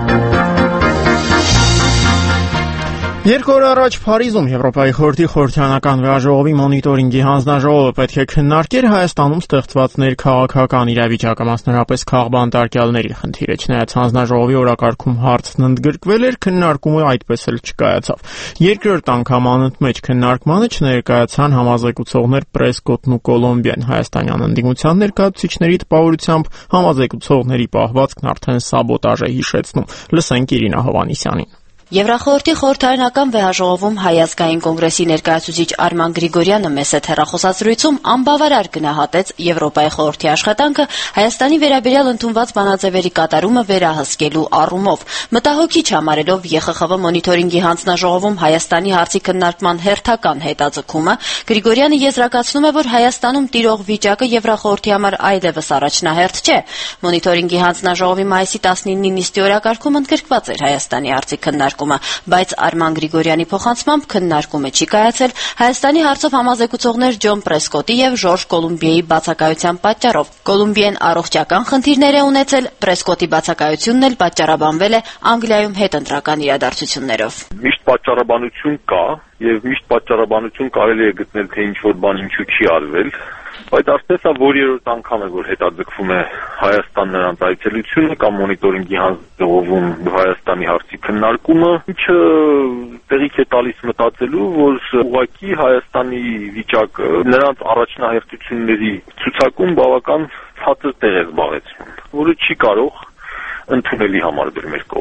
Երկու օր առաջ Փարիզում Եվրոպայի խորհրդի խորհրդանական վեաժողովի մոնիտորինգի հանձնաժողովը պետք է քննարկեր Հայաստանում ստեղծված ներքաղաքական իրավիճակը, մասնավորապես քաղբանտարկյալների խնդիրը։ Չնայած հանձնաժողովի օրակարգում հարցն ընդգրկվել էր, քննարկումը այդպես էլ չկայացավ։ Երկրորդ անգամ անընդմեջ քննարկմանը չներկայացան համազեկուցողներ Պրեսկոտն ու Կոլոմբիան։ Հայաստանյան ընդդիմության ներկայացուցիչների տպավորությամբ համազեկուցողների պահվածքն արդեն սաբոտաժ է հիշեցնում։ Լսենք Իրինա Հովհաննիսյանին։ Եվրախորհրդի խորհրդարանական վեաժողովում Հայ ազգային կոնգրեսի ներկայացուցիչ Արման Գրիգորյանը մեծ հեռախոսազրույցում անբավարար գնահատեց Եվրոպայի խորհրդի աշխատանքը Հայաստանի վերաբերյալ ընդունված բանաձևերի կատարումը վերահսկելու առումով։ Մտահոգիչ համարելով ԵԽԽՎ մոնիտորինգի հանձնաժողովում Հայաստանի հարցի քննարկման հերթական հետաձգումը, Գրիգորյանը եզրակացնում է, որ Հայաստանում տիրող վիճակը Եվրախորհրդի համար այլևս առաջնահերթ չէ։ Մոնիտորինգի հանձնաժողովի մայիսի 19-ի նիստի օրակարգում ընդգրկված էր Հայաստանի հարցի քննարկումը, բայց Արման Գրիգորյանի փոխանցմամբ քննարկումը չի կայացել Հայաստանի հարցով համազեկուցողներ Ջոն Պրեսկոտի եւ Ժորժ Կոլումբիայի բացակայության պատճառով։ Կոլումբիան առողջական խնդիրներ է ունեցել, Պրեսկոտի բացակայությունն էլ պատճառաբանվել է Անգլիայում հետընտրական իրադարձություններով։ Միշտ պատճառաբանություն կա եւ միշտ պատճառաբանություն կարելի է գտնել, թե ինչ որ բան ինչու չի արվել, բայց արդեն սա որ երրորդ անգամ է, որ հետաձգվում է Հայաստան նրանց այցելությունը կամ մոնիտորինգի հանձնաժողովում Հայաստանի հարցի քննարկումը, ինչը տեղիք է տալիս մտածելու, որ ուղղակի Հայաստանի վիճակը նրանց առաջնահերթությունների ցուցակում բավական ցածր տեղ է զբաղեցնում, որը չի կարող ընդունելի համարվել մեր կողմից։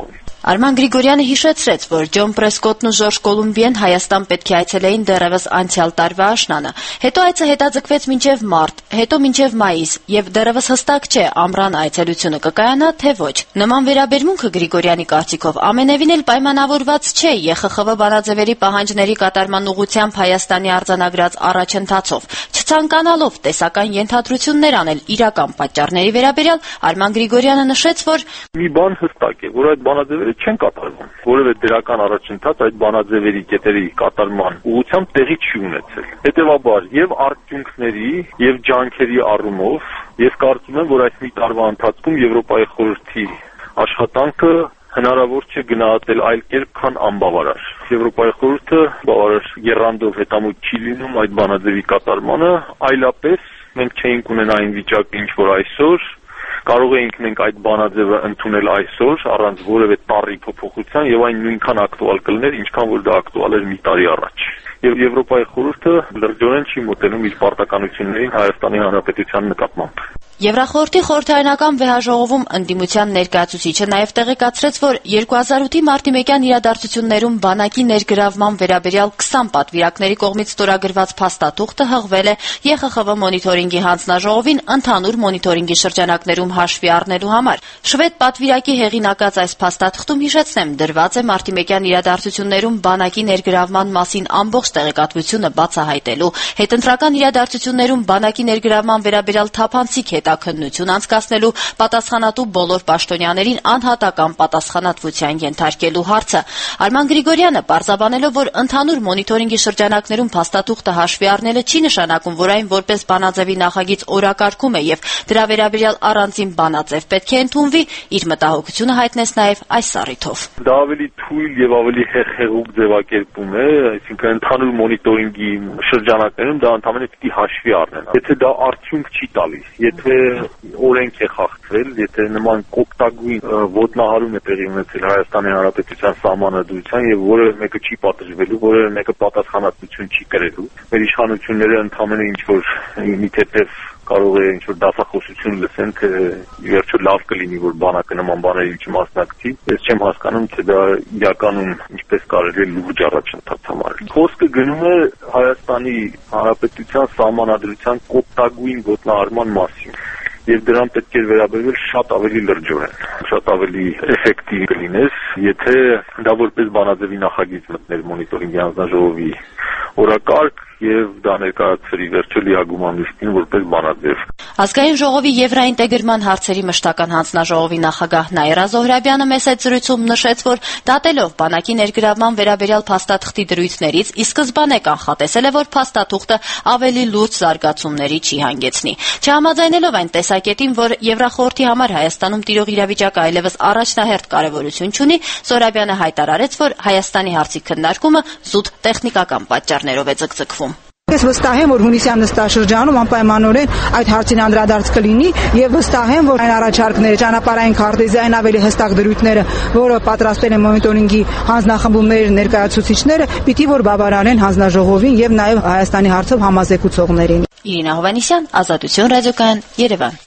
Արման Գրիգորյանը հիշեցրեց, որ Ջոն Պրեսկոտն ու Ժորժ Կոլումբիեն Հայաստան պետք է այցելեին դեռևս անցյալ տարվա աշնանը։ Հետո այցը հետաձգվեց մինչև մարտ, հետո մինչև մայիս, եւ դեռևս հստակ չէ ամռան այցելությունը կկայանա, թե ոչ։ Նման վերաբերմունքը Գրիգորյանի կարծիքով ամենևին էլ պայմանավորված չէ ԵԽԽՎ բանաձևերի պահանջների կատարման ուղղությամբ Հայաստանի արձանագրած առաջընթացով։ Չցանկանալով տեսական ենթադրություններ անել իրական պատճառների վերաբերյալ, Արման Գրիգորյանը նշեց, որ մի բան հստակ է, որ այդ բանաձևերը չեն կատարվում։ Որևէ դրական առաջընթաց այդ բանաձևերի կետերի կատարման ուղղությամբ տեղի չի ունեցել։ Հետևաբար, եւ արդյունքների եւ ջանքերի առումով ես կարծում եմ, որ այս մի տարվա ընթացքում Եվրոպայի խորհրդի աշխատանքը հնարավոր չէ գնահատել այլ կերպ, քան անբավարար։ Եվրոպայի խորհուրդը բավարար եռանդով հետամուտ չի լինում այդ բանաձևի կատարմանը, այլապես մենք չէինք ունենա այն վիճակը, ինչ որ այսօր, կարող էինք մենք այդ բանաձևը ընդունել այսօր առանց որևէ տարրի փոփոխության եւ այն նույնքան ակտուալ կլիներ, ինչքան որ դա ակտուալ էր մի տարի առաջ։ Եվ Եվրոպայի խորհուրդը լրջորեն չի մոտենում իր պարտականություններին Հայաստանի Հանրապետության նկատմամբ։ Եվրախորհրդի խորհրդարանական վեհաժողովում ընդդիմության ներկայացուցիչը նաև տեղեկացրեց, որ 2008-ի մարտի 1-յան իրադարձություններում բանակի ներգրավման վերաբերյալ 20 պատվիրակների կողմից ստորագրված փաստաթուղթը հղվել է ԵԽԽՎ մոնիթորինգի հանձնաժողովին ընդհանուր մոնիթորինգի շրջանակներում հաշվի առնելու համար։ Շվեդ պատվիրակի հեղինակած այս փաստաթղթում, հիշեցնեմ, դրված է մարտի 1-յան իրադարձություններում բանակի ներգրավման մասին ամբողջ տեղեկատվությունը բացահայտելու, հետընտրական իրադարձություններում բանակի ներգրավման վերաբերյալ թափանցիկ հետաքննություն անցկացնելու, պատասխանատու բոլոր պաշտոնյաներին անհատական պատասխանատվության ենթարկելու հարցը։ Արման Գրիգորյանը պարզաբանելով, որ ընդհանուր մոնիթորինգի շրջանակներում փաստաթուղթը հաշվի առնելը չի նշանակում, որ այն որպես բանաձևի նախագիծ օրակարգում է եւ դրա վերաբերյալ առանձին բանաձև պետք է ընդունվի, իր մտահոգությունը հայտնեց նաեւ այս առիթով։ Դա ավելի թույլ եւ ավելի հեղեղուկ ձևակերպում է, այսինքն ընդհանուր մոնիթորինգի շրջանակներում դա ընդհանրապես պիտի հաշվի առնեն։ Եթե դա արդյունք չի տալիս, եթե օրենք է խախտվել, եթե նման կոպտագույն ոտնահարում է տեղի ունեցել Հայաստանի Հանրապետության սահմանադրության եւ որևէ մեկը չի պատժվելու, որևէ մեկը պատասխանատվություն չի կրելու, մեր իշխանությունները ընդհանրապես ինչ որ մի թեթև կարող է ինչ-որ դասախոսություն լսեն, թե վերջը լավ կլինի, որ բանակը նման բաների չմասնակցի։ Ես չեմ հասկանում, թե դա իրականում ինչպես կարելի է լուրջ առաջընթաց համարել։ Խոսքը գնում է Հայաստանի Հանրապետության սահմանադրության կոպտագույն ոտնահարման մասին։ Եվ դրան պետք է վերաբերվել շատ ավելի լրջորեն, շատ ավելի էֆեկտիվ կլիներ, եթե դա որպես բանաձևի նախագիծ մտներ մոնիթորինգի հանձնաժողովի օրակարգ եւ դա ներկայացրի վերջը լիագումանիստին որպես բանաձև։ Ազգային ժողովի եվրաինտեգրման հարցերի մշտական հանձնաժողովի նախագահ Նաիրա Զոհրաբյանը մեծ զրույցում նշեց, որ դատելով բանակի ներգրավման վերաբերյալ փաստաթղթի դրույթներից, ի սկզբանե կանխատեսել է, որ փաստաթուղթը ավելի լուրջ զարգացումների չի հանգեցնի։ Չհամաձայնելով այն տեսակետին, որ Եվրախորհրդի համար Հայաստանում տիրող իրավիճակը այլևս առաջնահերթ կարևորություն չունի, Զոհրաբյանը հայտարարեց, որ Հայաստանի հարցի քննարկումը զուտ տեխնիկական պատճառներով է ձգձգվում։ Ես վստահ եմ, որ հունիսյան նստաշրջանում անպայմանորեն այդ հարցին անդրադարձ կլինի եւ վստահ եմ, որ այն առաջարկները, ճանապարհային քարտեզի այն ավելի հստակ դրույթները, որը պատրաստել են մոնիթորինգի հանձնախմբումների ներկայացուցիչները, պիտի որ բավարարեն հանձնաժողովին եւ նաեւ Հայաստանի հարցով համազեկուցողներին։ Իրինա Հովանեսյան, Ազատություն ռադիոկայան, Երևան։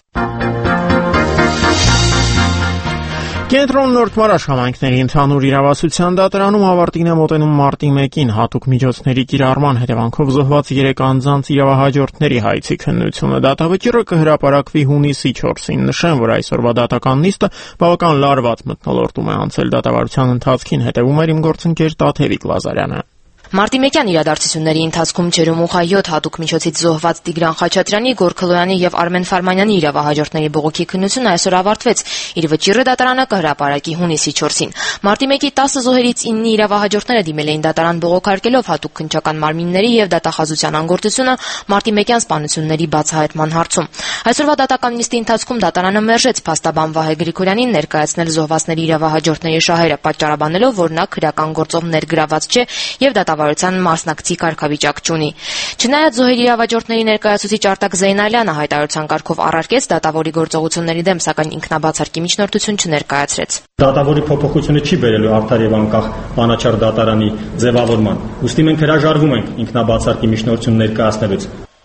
Կենտրոն Նորթ Աշխամանքների ընդհանուր իրավասության դատարանում ավարտին է մոտենում մարտի 1-ին հատուկ միջոցների կիրառման հետևանքով զոհված 3 անձանց իրավահաջորդների հայցի քննությունը։ Դատավճիռը կհրապարակվի հունիսի 4-ին։ Նշեմ, որ այսօրվա դատական նիստը բավական լարված մթնոլորտում է անցել դատավարության ընթացքին, հետևում էր իմ գործընկեր Տաթևիկ Լազարյանը։ Մարտի 1-յան իրադարձությունների ընթացքում Ջերոմուխա 7 հատուկ միջոցից զոհված Տիգրան Խաչատրյանի, Գորգոլոյանի եւ Արմեն Ֆարմանյանի իրավահաջորդների բողոքի քննությունը այսօր ավարտվեց։ Իր վճիռը դատարանը կհրապարակի հունիսի 4-ին։ Մարտի 1-ի 10 զոհերից 9 իրավահաջորդները դիմել էին դատարան բողոքարկելով հատուկ քննչական մարմինների եւ դատախազության անգործությունը մարտի 1-յան սպանությունների բացահայտման հարցում։ Այսօրվա դատական նիստի ընթացքում դատարանը մերժեց փաստաբան Վահե Գրիգորյանին ներկայացնել զոհվածների իրավահաջորդների շահերը, պատճառաբանելով, որ նա քրեական գործով ներգրաված չէ եւ դատավարության մասնակցի կարգավիճակ չունի։ Չնայած զոհերի իրավահաջորդների ներկայացուցիչ Արտակ Զեյնալյանը հայտարարության կարգով առարկեց դատավորի գործողությունների դեմ, սակայն ինքնաբացարկի միջնորդություն չներկայացրեց։ Դատավորի փոփոխությունը չի բերելու արդար եւ անկախ բանաչար դատարանի ձևավորման։ Ուստի մենք հրաժարվում ենք ինքնաբացարկի միջնորդություն ներկայացնելուց։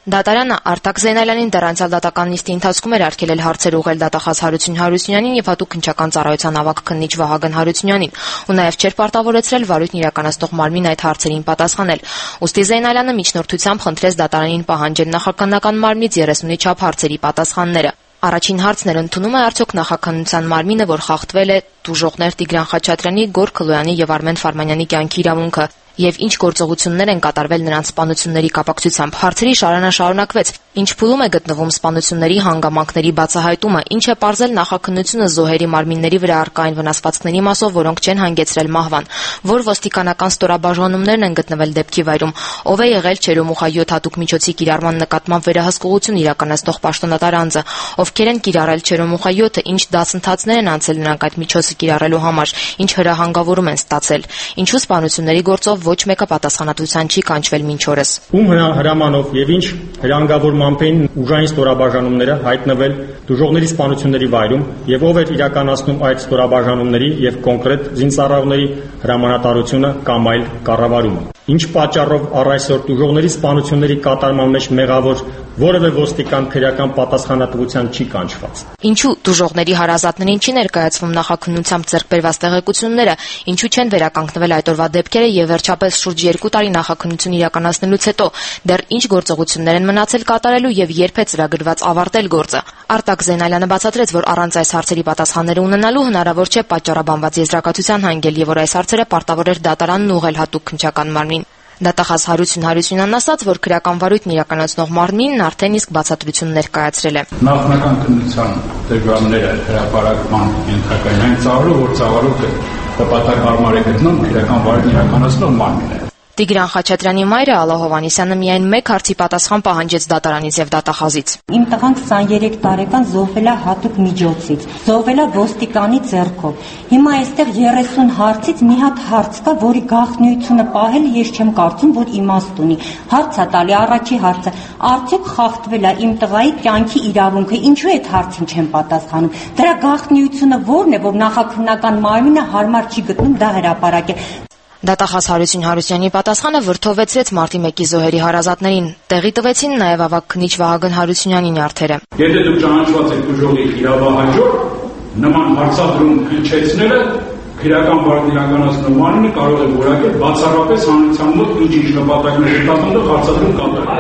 Դատարանը Արտակ Զեյնալյանին դեռ անցյալ դատական նիստի ընթացքում էր արգելել հարցեր ուղղել դատախազ Հարություն Հարությունյանին եւ հատուկ քննչական ծառայության ավագ քննիչ Վահագն Հարությունյանին ու նաեւ չէր պարտավորեցրել վարույթն իրականացնող մարմին այդ հարցերին պատասխանել։ Ուստի Զեյնալյանը միջնորդությամբ խնդրեց դատարանին պահանջել նախաքննական մարմնից 30-ի չափ հարցերի պատասխանները։ Առաջին հարցն էր ընդունում է արդյոք նախաքննության մարմինը, որ խախտվել է տուժողներ Տիգրան Խաչատրյանի, Գոր Քլոյանի եւ Արմեն Ֆարմանյանի կյանքի իրավունքը եւ ինչ գործողություններ են կատարվել նրանց սպանությունների կապակցությամբ։ Հարցերի շարանը շարունակվեց. ինչ փուլում է գտնվում սպանությունների հանգամանքների բացահայտումը, ինչ է պարզել նախաքննությունը զոհերի մարմինների վրա առկա այն վնասվածքների մասով, որոնք չեն հանգեցրել մահվան, որ ոստիկանական ստորաբաժանումներն են գտնվել դեպքի վայրում, ով է եղել Չերոմուխայոթ հատուկ միջոցի կիրառման նկատմամբ վերահսկողություն իրականացնող պաշտոնատար անձը, ովքեր են կիրառել Չերոմուխայոթը, ինչ դասընթացներ են անցել նրանք այդ միջոցը կիրառելու համար, ինչ հրահանգավորում են ստացել, ինչու սպանությունների գործով ոչ մեկը պատասխանատվության չի կանչվել մինչ օրս։ Ում հրամանով եւ ինչ հրանգավորմամբ էին ուժային ստորաբաժանումները հայտնվել դժողների սպանությունների վայրում եւ ով էր իրականացնում այդ ստորաբաժանումների եւ կոնկրետ զինծառայողների հրամանատարությունը կամ այլ կառավարումը։ Ինչ պատճառով առ այսօր դժողների սպանությունների կատարման մեջ մեղավոր որևէ ոստիկան քրեական պատասխանատվության չի կանչված։ Ինչու դժողների հարազատներին չի ներկայացվում նախաքննությամբ ձեռք բերված տեղեկությունները, ինչու չեն վերականգնվել այդ օրվա դեպքերը եւ վերջապես շուրջ 2 տարի նախաքննություն իրականացնելուց հետո դեռ ինչ գործողություններ են մնացել կատարելու եւ երբ է ծրագրված ավարտել գործը։ Արտակ Զեյնալյանը բացատրեց, որ առանց այս հարցերի պատասխանները ունենալու հնարավոր չէ պատճառաբանված եզրակացության հանգել եւ որ այս հարցերը պարտավոր էր դատարանն ուղղել հատուկ քննչական մարմնին։ Դատախազ Հարություն Հարությունյանն ասաց, որ քրեական վարույթն իրականացնող մարմինն արդեն իսկ բացատրություն ներկայացրել է։ Նախնական քննության դեպքերը հրապարակման ենթակային այն ծավալը, որ ծավալը նպատակահարմար է գտնում քրեական վարույթն իրականացնող մարմինը։ Տիգրան Խաչատրյանի մայրը Ալա Հովհաննիսյանը միայն մեկ հարցի պատասխան պահանջեց դատարանից եւ դատախազից։ Իմ տղան 23 տարեկան զոհվել է հատուկ միջոցից, զոհվել է ոստիկանի ձեռքով։ Հիմա այստեղ 30 հարցից մի հատ հարց կա, որի գաղտնիությունը պահել ես չեմ կարծում, որ իմաստ ունի։ Հարցը տալի առաջի հարցը. արդյոք խախտվել է իմ տղայի կյանքի իրավունքը, ինչու այդ հարցին չեմ պատասխանում։ Դրա գաղտնիությունը որն է, որ նախաքննական մարմինը հարմար չի գտնում դա հրապարակել։ Դատախազ Հարություն Հարությունյանի պատասխանը վրդովեցրեց մարտի 1-ի զոհերի հարազատներին։ Տեղի տվեցին նաև ավագ քննիչ Վահագն Հարությունյանի նյարդերը։ Եթե դուք ճանաչված եք դժողի իրավահաջող, նման հարցադրում հնչեցնելը քրեական վարույթ իրականացնող մարմինը կարող է որակել բացառապես հանրության մոտ ինչ նպատակներ է տածնող հարցադրում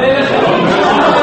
կատարել։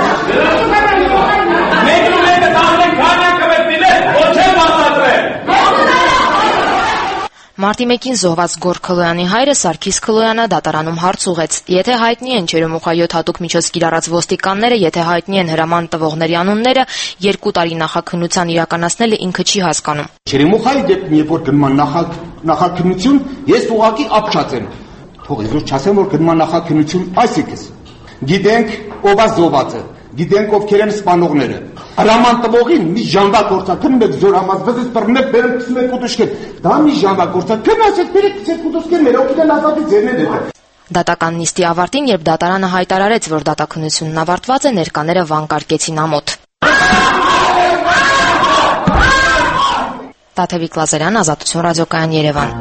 Մարտի 1-ին զոհված Գոր Քլոյանի հայրը Սարգիս Քլոյանը դատարանում հարց ուղեց. եթե հայտնի են Չերոմուխայոթ հատուկ միջոց կիրառած ոստիկանները, եթե հայտնի են հրաման տվողների անունները, 2 տարի նախաքննության իրականացնելը ինքը չի հասկանում։ Չերոմուխայի դեպքն երբ որ գնման նախաքննություն, ես ուղղակի ապշած եմ։ Թող ես չասեմ, որ գնման նախաքննություն այսինքն գիտենք ով է զոհվածը, գիտենք ովքեր են սպանողները։ Հրաման տվողին մի ժամվա գործա, քնում եք զոր համազգծից բռնեք, բերեք 22 դուշկեր։ Դա մի ժամվա գործա, քնացեք, բերեք 22 դուշկեր, մեր օգնեն ազատի ձերներ է։ Դատական նիստի ավարտին, երբ դատարանը հայտարարեց, որ դատաքննությունն ավարտված է, ներկաները վանկարկեցին ամոթ։ Տաթևիկ Լազարյան, Ազատություն ռադիոկայան, Երևան։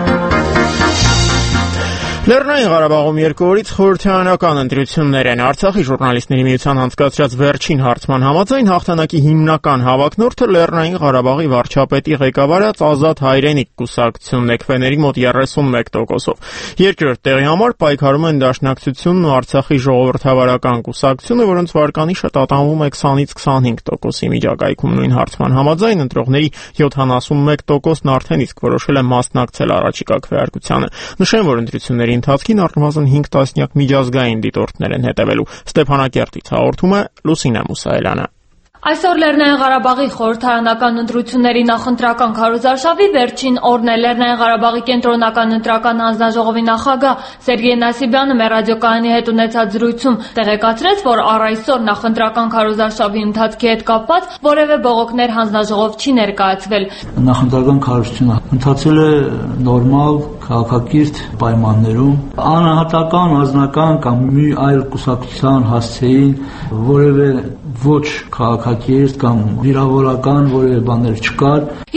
Լեռնային Ղարաբաղում 2 օրից խորհրդարանական ընտրություններ են։ Արցախի ժուրնալիստների միության անցկացրած վերջին հարցման համաձայն հաղթանակի հիմնական հավակնորդը Լեռնային Ղարաբաղի վարչապետի ղեկավարած Ազատ հայրենիք կուսակցությունն է քվեների մոտ 31%-ով։ Երկրորդ տեղի համար պայքարում են Դաշնակցությունն ու Արցախի ժողովրդավարական կուսակցությունը, որոնց վարկանիշը տատանվում է 20-ից 25%-ի միջակայքում։ Նույն հարցման համաձայն ընտրողների 71%-ն արդեն իսկ որոշել է մասնակցել առաջիկա քվեարկությանը։ Նշեմ, որ ընտրությունների ընթացքին առնվազն 5 տասնյակ միջազգային դիտորդներ են հետևելու։ Ստեփանակերտից հաղորդում է Լուսինե Մուսայելյանը։ Այսօր Լեռնային Ղարաբաղի խորհրդարանական ընտրությունների նախընտրական քարոզարշավի վերջին օրն է։ Լեռնային Ղարաբաղի կենտրոնական ընտրական հանձնաժողովի նախագահ Սերգեյ Նասիբյանը մեր ռադիոկայանի հետ ունեցած զրույցում տեղեկացրեց, որ առ այսօր նախընտրական քարոզարշավի ընթացքի հետ կապված որևէ բողոքներ հանձնաժողով չի ներկայացվել։ Նախընտրական քարոզությունը ընթացել է նորմալ քաղաքակիրթ պայմաններում, անհատական, անձնական կամ մի այլ կուսակցության հասցեին որևէ ոչ քաղաքակիրթ կամ վիրավորական որևէ բաներ չկար։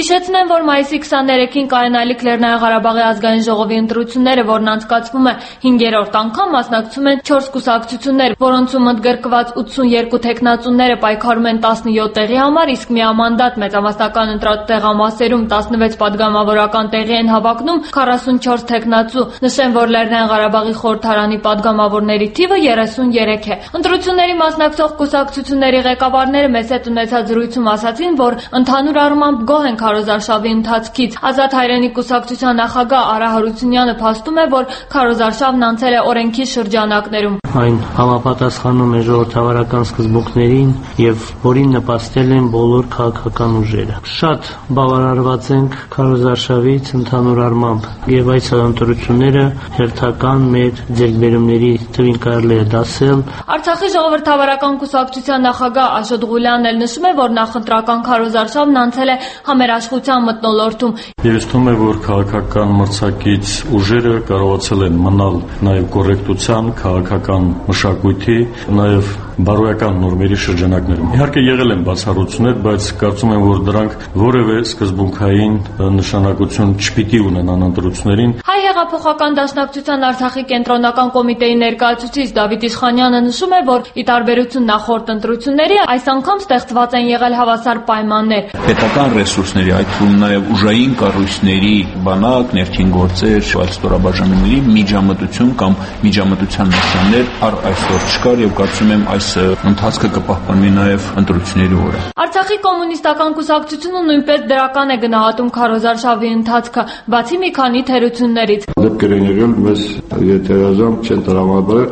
Հիշեցնեմ, որ մայիսի 23-ին կայանալիք Լեռնային Ղարաբաղի ազգային ժողովի ընտրությունները, որն անցկացվում է 5-րդ անգամ, մասնակցում են 4 կուսակցություններ, որոնցում ընդգրկված 82 թեկնածուները պայքարում են 17 տեղի համար, իսկ միամանդատ մեծամասնական ընտրատեղամասերում 16 падգամավորական տեղի են հավակնում 44 թեկնածու։ Նշեմ, որ Լեռնային Ղարաբաղի խորհրդարանի падգամավորների թիվը 33 է։ Ընտրությունների մասնակցող կուսակցությունների ղեկավարները մեծ հետ ունեցած զրույցում ասացին, որ ընդհանուր առմամբ գոհ են քարոզարշավի ընթացքից։ Ազատ հայրենի կուսակցության նախագահ Արա Հարությունյանը փաստում է, որ քարոզարշավն անցել է օրենքի շրջանակներում։ Այն համապատասխանում է ժողովրդավարական սկզբունքներին եւ որին նպաստել են բոլոր քաղաքական ուժերը։ Շատ բավարարված ենք քարոզարշավից ընդհանուր առմամբ եւ այս ընտրությունները հերթական մեր ձեռքբերումների թվին կարելի է դասել։ Արցախի ժողովրդավարական կուսակցության նախագահ Աշոտ Ղուլյանն էլ նշում է, որ նախընտրական քարոզարշավն անցել է համերաշխության մթնոլորտում։ Ես թվում է, որ քաղաքական մրցակից ուժերը կարողացել են մնալ նաեւ կոռեկտության, քաղաքական մշակույթի, նաեւ բարոյական նորմերի շրջանակներում։ Իհարկե եղել են բացառություններ, բայց կարծում եմ, որ դրանք որևէ սկզբունքային նշանակություն չպիտի ունենան ընտրություններին։ Հայ հեղափոխական դաշնակցության Արցախի կենտրոնական կոմիտեի ներկայացուցիչ Դավիթ Իշխանյանը նշում է, որ ի տարբերություն նախորդ ընտրությունների, այս անգամ ստեղծված են եղել հավասար պայմաններ։ Պետական ռեսուրսների, այդ թվում նաև ուժային կառույցների, բանակ, ներքին գործեր, այլ ստորաբաժանումների միջամտություն կամ միջամտության նշաններ առ այսօր չկար եւ կարծում եմ այս ընթացքը կպահպանվի նաև ընտրությունների օրը։ Արցախի կոմունիստական կուսակցությունը նույնպես դրական է գնահատում քարոզարշավի ընթացքը, բացի մի քանի թերություններից։ Դեպքեր են եղել, մեզ եթերաժամ չեն տրամադրել,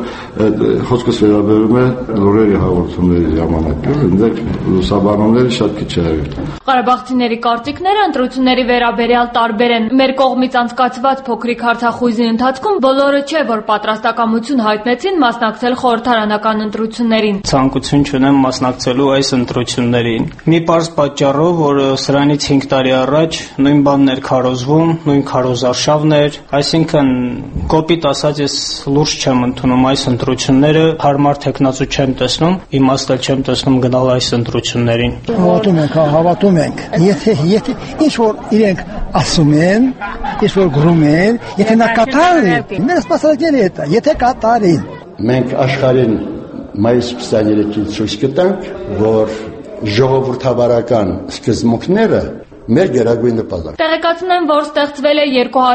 խոսքս վերաբերում է լուրերի հաղորդումների ժամանակ, այնտեղ լուսաբանումները շատ քիչ եղել։ Ղարաբաղցիների կարծիքները ընտրությունների վերաբերյալ տարբեր են։ Մեր կողմից անցկացված փոքրիկ հարցախույզի ընթացքում բոլորը չէ, որ պատրաստակամություն հայտնեցին մասնակցել խորհրդարանական ընտրություններին։ Ցանկություն չունեմ մասնակցելու այս ընտրություններին։ Մի պարզ պատճառով, որ սրանից 5 տարի առաջ նույն բանն էր քարոզվում, նույն քարոզարշավն էր, այսինքն կոպիտ ասած ես լուրջ չեմ ընդունում այս ընտրությունները, հարմար տեխնացու չեմ տեսնում, իմաստել չեմ տեսնում գնալ այս ընտրություններին։ Հավատում ենք, եթե ինչ որ իրենք ասում են, ինչ որ գրում են, եթե նա կատարեն, մենք սպասարկել է դա, եթե կատարեն։ Մենք աշխարհին մայիս 23-ից ցույց կտանք, որ ժողովրդավարական սկզբունքները մեր գերագույն նպատակն է։ Տեղեկացնեմ, որ ստեղծվել է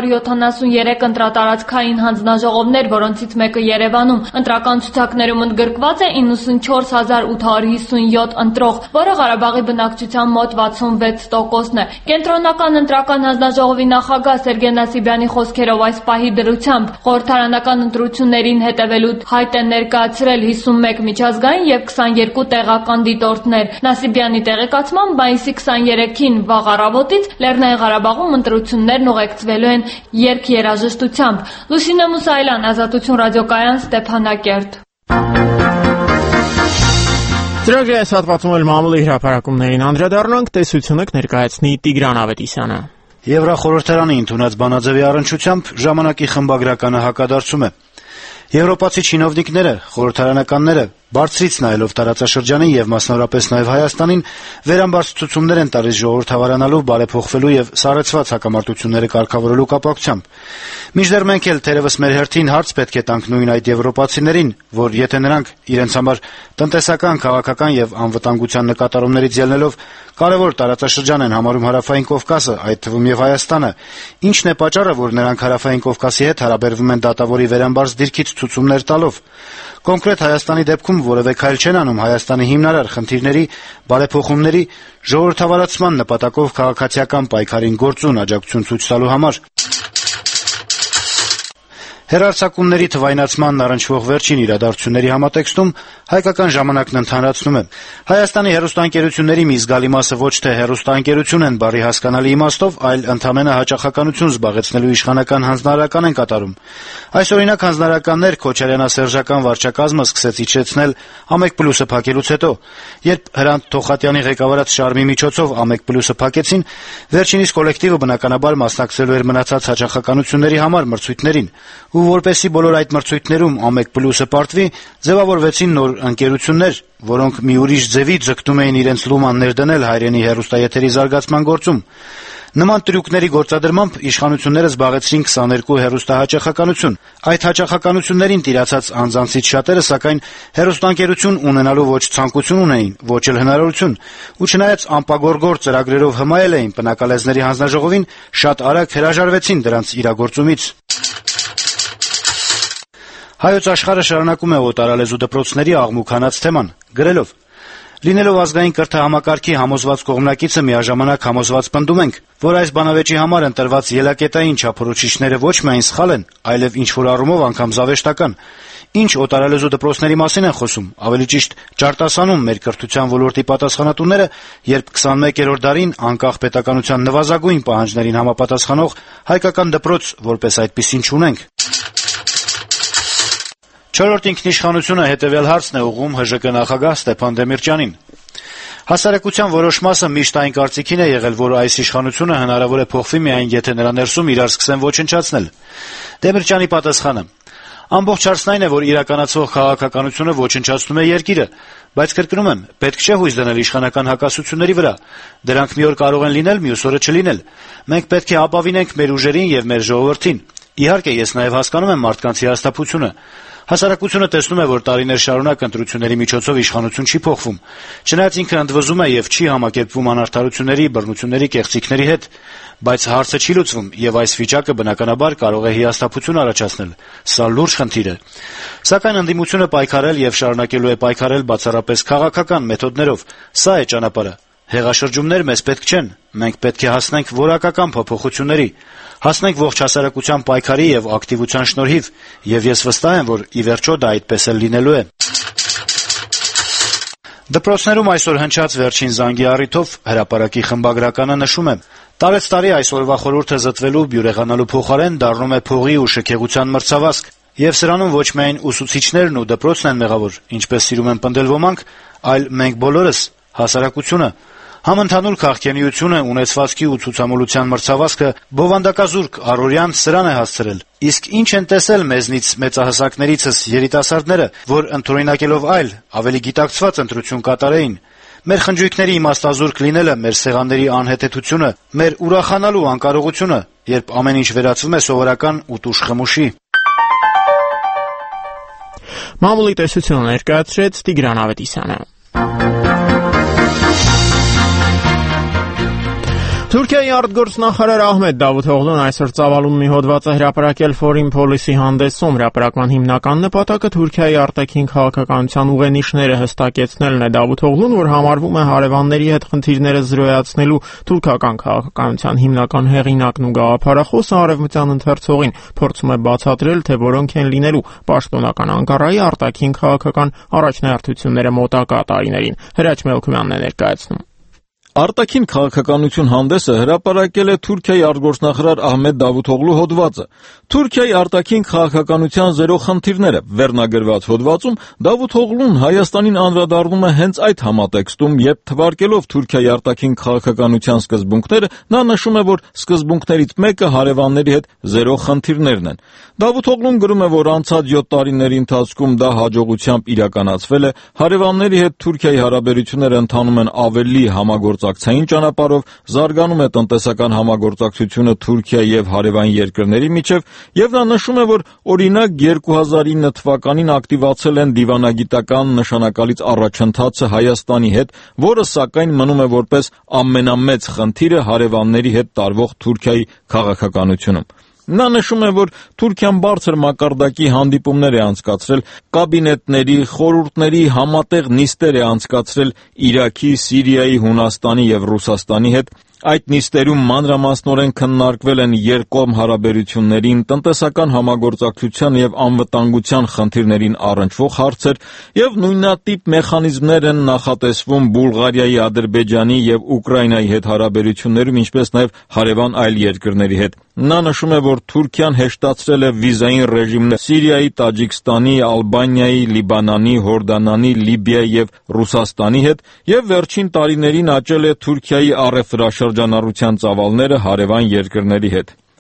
273 ընտրատարածքային հանձնաժողովներ, որոնցից մեկը Երևանում։ Ընտրական ցուցակներում ընդգրկված է 94857 ընտրող, որը Ղարաբաղի բնակչության մոտ 66%-ն է։ Կենտրոնական ընտրական հանձնաժողովի նախագահ Սերգեյ Նասիբյանի խոսքերով այս պահի դրությամբ խորհրդարանական ընտրություններին հետևելու հայտ են ներկայացրել 51 միջազգային եւ 22 տեղական դիտորդներ։ Նասիբյանի տեղեկացմամբ մայիսի 23-ին վաղ առավոտից Լեռնային Ղարաբաղում ընտրություններն ուղեկցվելու են երգերաժշտությամբ։ Լուսինե Մուսայելյան, Ազատություն ռադիոկայան, Ստեփանակերտ։ Ծրագրի այս հատվածում էլ մամուլի հրապարակումներին անդրադառնանք, տեսությունը կներկայացնի Տիգրան Ավետիսյանը։ Եվրախորհրդարանի ընդունած բանաձևի առնչությամբ ժամանակի խմբագրականը հակադարձում է։ Եվրոպացի չինովնիկները, խորհրդարանականները, բարձրից նայելով տարածաշրջանին եւ մասնավորապես նաեւ Հայաստանին, վերամբարձություններ են տալիս ժողովրդավարանալով բարեփոխվելու եւ սառեցված հակամարտությունները կարգավորելու կապակցությամբ։ Մինչդեռ մենք էլ թերևս մեր հերթին հարց պետք է տանք նույն այդ եվրոպացիներին, որ եթե նրանք իրենց համար տնտեսական, քաղաքական եւ անվտանգության նկատառումներից ելնելով կարևոր տարածաշրջան են համարում Հարավային Կովկասը, այդ թվում եւ Հայաստանը, ինչն է պատճառը, որ նրանք Հարավային Կովկասի հետ հարաբերվում են դատավորի վերամբարձ դիրքից ցուցումներ տալով։ Կոնկրետ Հայաստանի դեպքում որևէ քայլ չեն անում Հայաստանի հիմնարար խնդիրների, բարեփոխումների, ժողովրդավարացման նպատակով քաղաքացիական պայքարին գործուն աջակցություն ցույց տալու համար։ Հեռարձակումների թվայնացմանն առնչվող վերջին իրադարձությունների համատեքստում հայկական ժամանակն ընդհանրացնում է. Հայաստանի հեռուստաընկերությունների մի զգալի մասը ոչ թե հեռուստաընկերություն են բառի հասկանալի իմաստով, այլ ընդամենը հաճախականություն զբաղեցնելու իշխանական հանձնարարական են կատարում։ Այսօրինակ հանձնարարականներ Քոչարյանա-Սերժական վարչակազմը սկսեց իջեցնել ԱՄԵԿ+-ը փակելուց հետո, երբ Հրանտ Թոխատյանի ղեկավարած Շարմի միջոցով ԱՄԵԿ+-ը փակեցին, վերջինիս կոլեկտիվը բնականաբար մասնակցելու էր մնացած հաճախականությունների համար մրցույթներին։ ու որպեսզի բոլոր այդ մրցույթներում ամեկ պլյուսը պարտվի, ձևավորվեցին նոր ընկերություններ, որոնք մի ուրիշ ձևի ձգտում էին իրենց լուման ներդնել հայրենի հեռուստաեթերի զարգացման գործում։ Նման տրյուկների գործադրմամբ իշխանությունները զբաղեցրին 22 հեռուստահաճախականություն։ Այդ հաճախականություններին տիրացած անձանցից շատերը, սակայն հեռուստաընկերություն ունենալու ոչ ցանկություն ունեին, ոչ էլ հնարավորություն, ու չնայած անպագորգոր ծրագրերով հմայել էին բնակալեզների հանձնաժողովին, շատ արագ հրաժարվեցին դրանց իրագործումից։ Հայոց աշխարհը շարունակում է օտարալեզու դպրոցների աղմուկ-հանած թեման, գրելով. Լինելով ազգային կրթահամակարգի համոզված կողմնակիցը միաժամանակ համոզված պնդում ենք, որ այս բանավեճի համար ընտրված ելակետային չափորոշիչները ոչ միայն սխալ են, այլև ինչ-որ առումով անգամ զավեշտական։ Ինչ օտարալեզու դպրոցների մասին են խոսում, ավելի ճիշտ ճարտասանում մեր կրթության ոլորտի պատասխանատուները, երբ 21-րդ դարին անկախ պետականության նվազագույն պահանջներին համապատասխանող հայկական դպրոց որպես այդպիսին չունենք։ Չորրորդ ինքնիշխանությունը հետևյալ հարցն է ուղղում ՀԺԿ նախագահ Ստեփան Դեմիրճյանին։ Հասարակության որոշ մասը միշտ այն կարծիքին է եղել, որ այս իշխանությունը հնարավոր է փոխվի միայն եթե նրա ներսում իրար սկսեն ոչնչացնել։ Դեմիրճյանի պատասխանը. Ամբողջ հարցն այն է, որ իրականացվող քաղաքականությունը ոչնչացնում է երկիրը, բայց կրկնում եմ, պետք չէ հույս դնել իշխանական հակասությունների վրա։ Դրանք մի օր կարող են լինել, մյուս օրը չլինել։ Մենք պետք է ապավինենք մեր ուժերին եւ մեր ժողովրդին։ Իհարկե, ես նաեւ հասկանում եմ մարդկանց հիասթափությունը։ Հասարակությունը տեսնում է, որ տարիներ շարունակ ընտրությունների միջոցով իշխանություն չի փոխվում։ Չնայած ինքը ընդվզում է եւ չի համակերպվում անարդարությունների, բռնությունների, կեղծիքների հետ, բայց հարցը չի լուծվում եւ այս վիճակը բնականաբար կարող է հիասթափություն առաջացնել։ Սա լուրջ խնդիր է։ Սակայն ընդդիմությունը պայքարել եւ շարունակելու է պայքարել բացառապես քաղաքական մեթոդներով։ Սա է ճանապարհը։ Հեղաշրջումներ մեզ պետք չեն։ Մենք պետք է հասնենք որակական փոփոխությունների, հասնենք ողջ հասարակության պայքարի եւ ակտիվության շնորհիվ, եւ ես վստահ եմ, որ ի վերջո դա այդպես էլ լինելու է։ Դպրոցներում այսօր հնչած վերջին զանգի առիթով հրապարակի խմբագրականը նշում է. տարեցտարի այսօրվա խորհուրդը զտվելու, բյուրեղանալու փոխարեն դառնում է փողի ու շքեղության մրցավազք, եւ սրանում ոչ միայն ուսուցիչներն ու դպրոցն են մեղավոր, ինչպես սիրում են պնդել ոմանք, այլ մենք բոլորս, հասարակությունը։ Համընդհանուր քաղաքենիությունը, ունեցվածքի ու ցուցամոլության մրցավազքը բովանդակազուրկ առօրյան սրան է հասցրել։ Իսկ ինչ են տեսել մեզնից մեծահասակներիցս երիտասարդները, որ ընդօրինակելով այլ, ավելի գիտակցված ընտրություն կատարեին։ Մեր խնջույքների իմաստազուրկ լինելը, մեր սեղանների անհետեթությունը, մեր ուրախանալու անկարողությունը, երբ ամեն ինչ վերածվում է սովորական ուտուշ խմուշի։ Մամուլի տեսությունը ներկայացրեց Տիգրան Ավետիսյանը։ Թուրքիայի արտգործնախարար Ահմեդ Դավութօղլուն այսօր ծավալուն մի հոդված է հրապարակել Foreign Policy հանդեսում։ Հրապարակման հիմնական նպատակը Թուրքիայի արտաքին քաղաքականության ուղենիշները հստակեցնելն է։ Դավութօղլուն, որ համարվում է հարևանների հետ խնդիրները զրոյացնելու թուրքական քաղաքականության հիմնական հեղինակն ու գաղափարախոսը, արևմտյան ընթերցողին փորձում է բացատրել, թե որոնք են լինելու պաշտոնական Անկարայի արտաքին քաղաքական առաջնահերթությունները մոտակա տարիներին։ Հրաչ Մելքումյանն է ներկայացնում։ Արտաքին քաղաքականություն հանդեսը հրապարակել է Թուրքիայի արտգործնախարար Ահմեդ Դավութօղլու հոդվածը։ Թուրքիայի արտաքին քաղաքականության զերո խնդիրները վերնագրված հոդվածում Դավութօղլուն Հայաստանին անդրադառնում է հենց այդ համատեքստում, երբ թվարկելով Թուրքիայի արտաքին քաղաքականության սկզբունքները, նա նշում է, որ սկզբունքներից մեկը հարևանների հետ զերո խնդիրներն են։ Դավութօղլուն գրում է, որ անցած 7 տարիների ընթացքում դա հաջողությամբ իրականացվել է, հարևանների հետ Թուրքիայի հարաբերությունները ընթանում են ավելի համագործակցային ճանապարհով, զարգանում է տնտեսական համագործակցությունը Թուրքիայի եւ հարևան երկրների միջև, եւ նա նշում է, որ օրինակ 2009 թվականին ակտիվացել են դիվանագիտական նշանակալից առաջընթացը Հայաստանի հետ, որը սակայն մնում է որպես ամենամեծ խնդիրը հարևանների հետ տարվող Թուրքիայի քաղաքականությունում։ Նա նշում է, որ Թուրքիան բարձր մակարդակի հանդիպումներ է անցկացրել, կաբինետների, խորհուրդների համատեղ նիստեր է անցկացրել Իրաքի, Սիրիայի, Հունաստանի եւ Ռուսաստանի հետ։ Այդ նիստերում մանրամասնորեն քննարկվել են երկկողմ հարաբերություններին, տնտեսական համագործակցության եւ անվտանգության խնդիրներին առնչվող հարցեր եւ նույնատիպ մեխանիզմներ են նախատեսվում Բուլղարիայի, Ադրբեջանի եւ Ուկրաինայի հետ հարաբերություններում, ինչպես նաեւ հարևան այլ երկրների հետ։ Նա նշում է, որ Թուրքիան հեշտացրել է վիզային ռեժիմը Սիրիայի, Տաջիկստանի, Ալբանիայի, Լիբանանի, Հորդանանի, Լիբիայի եւ Ռուսաստանի հետ եւ վերջին տարիներին աճել է Թուրքիայի առևտրաշրջանառության ծավալները հարևան երկրների հետ։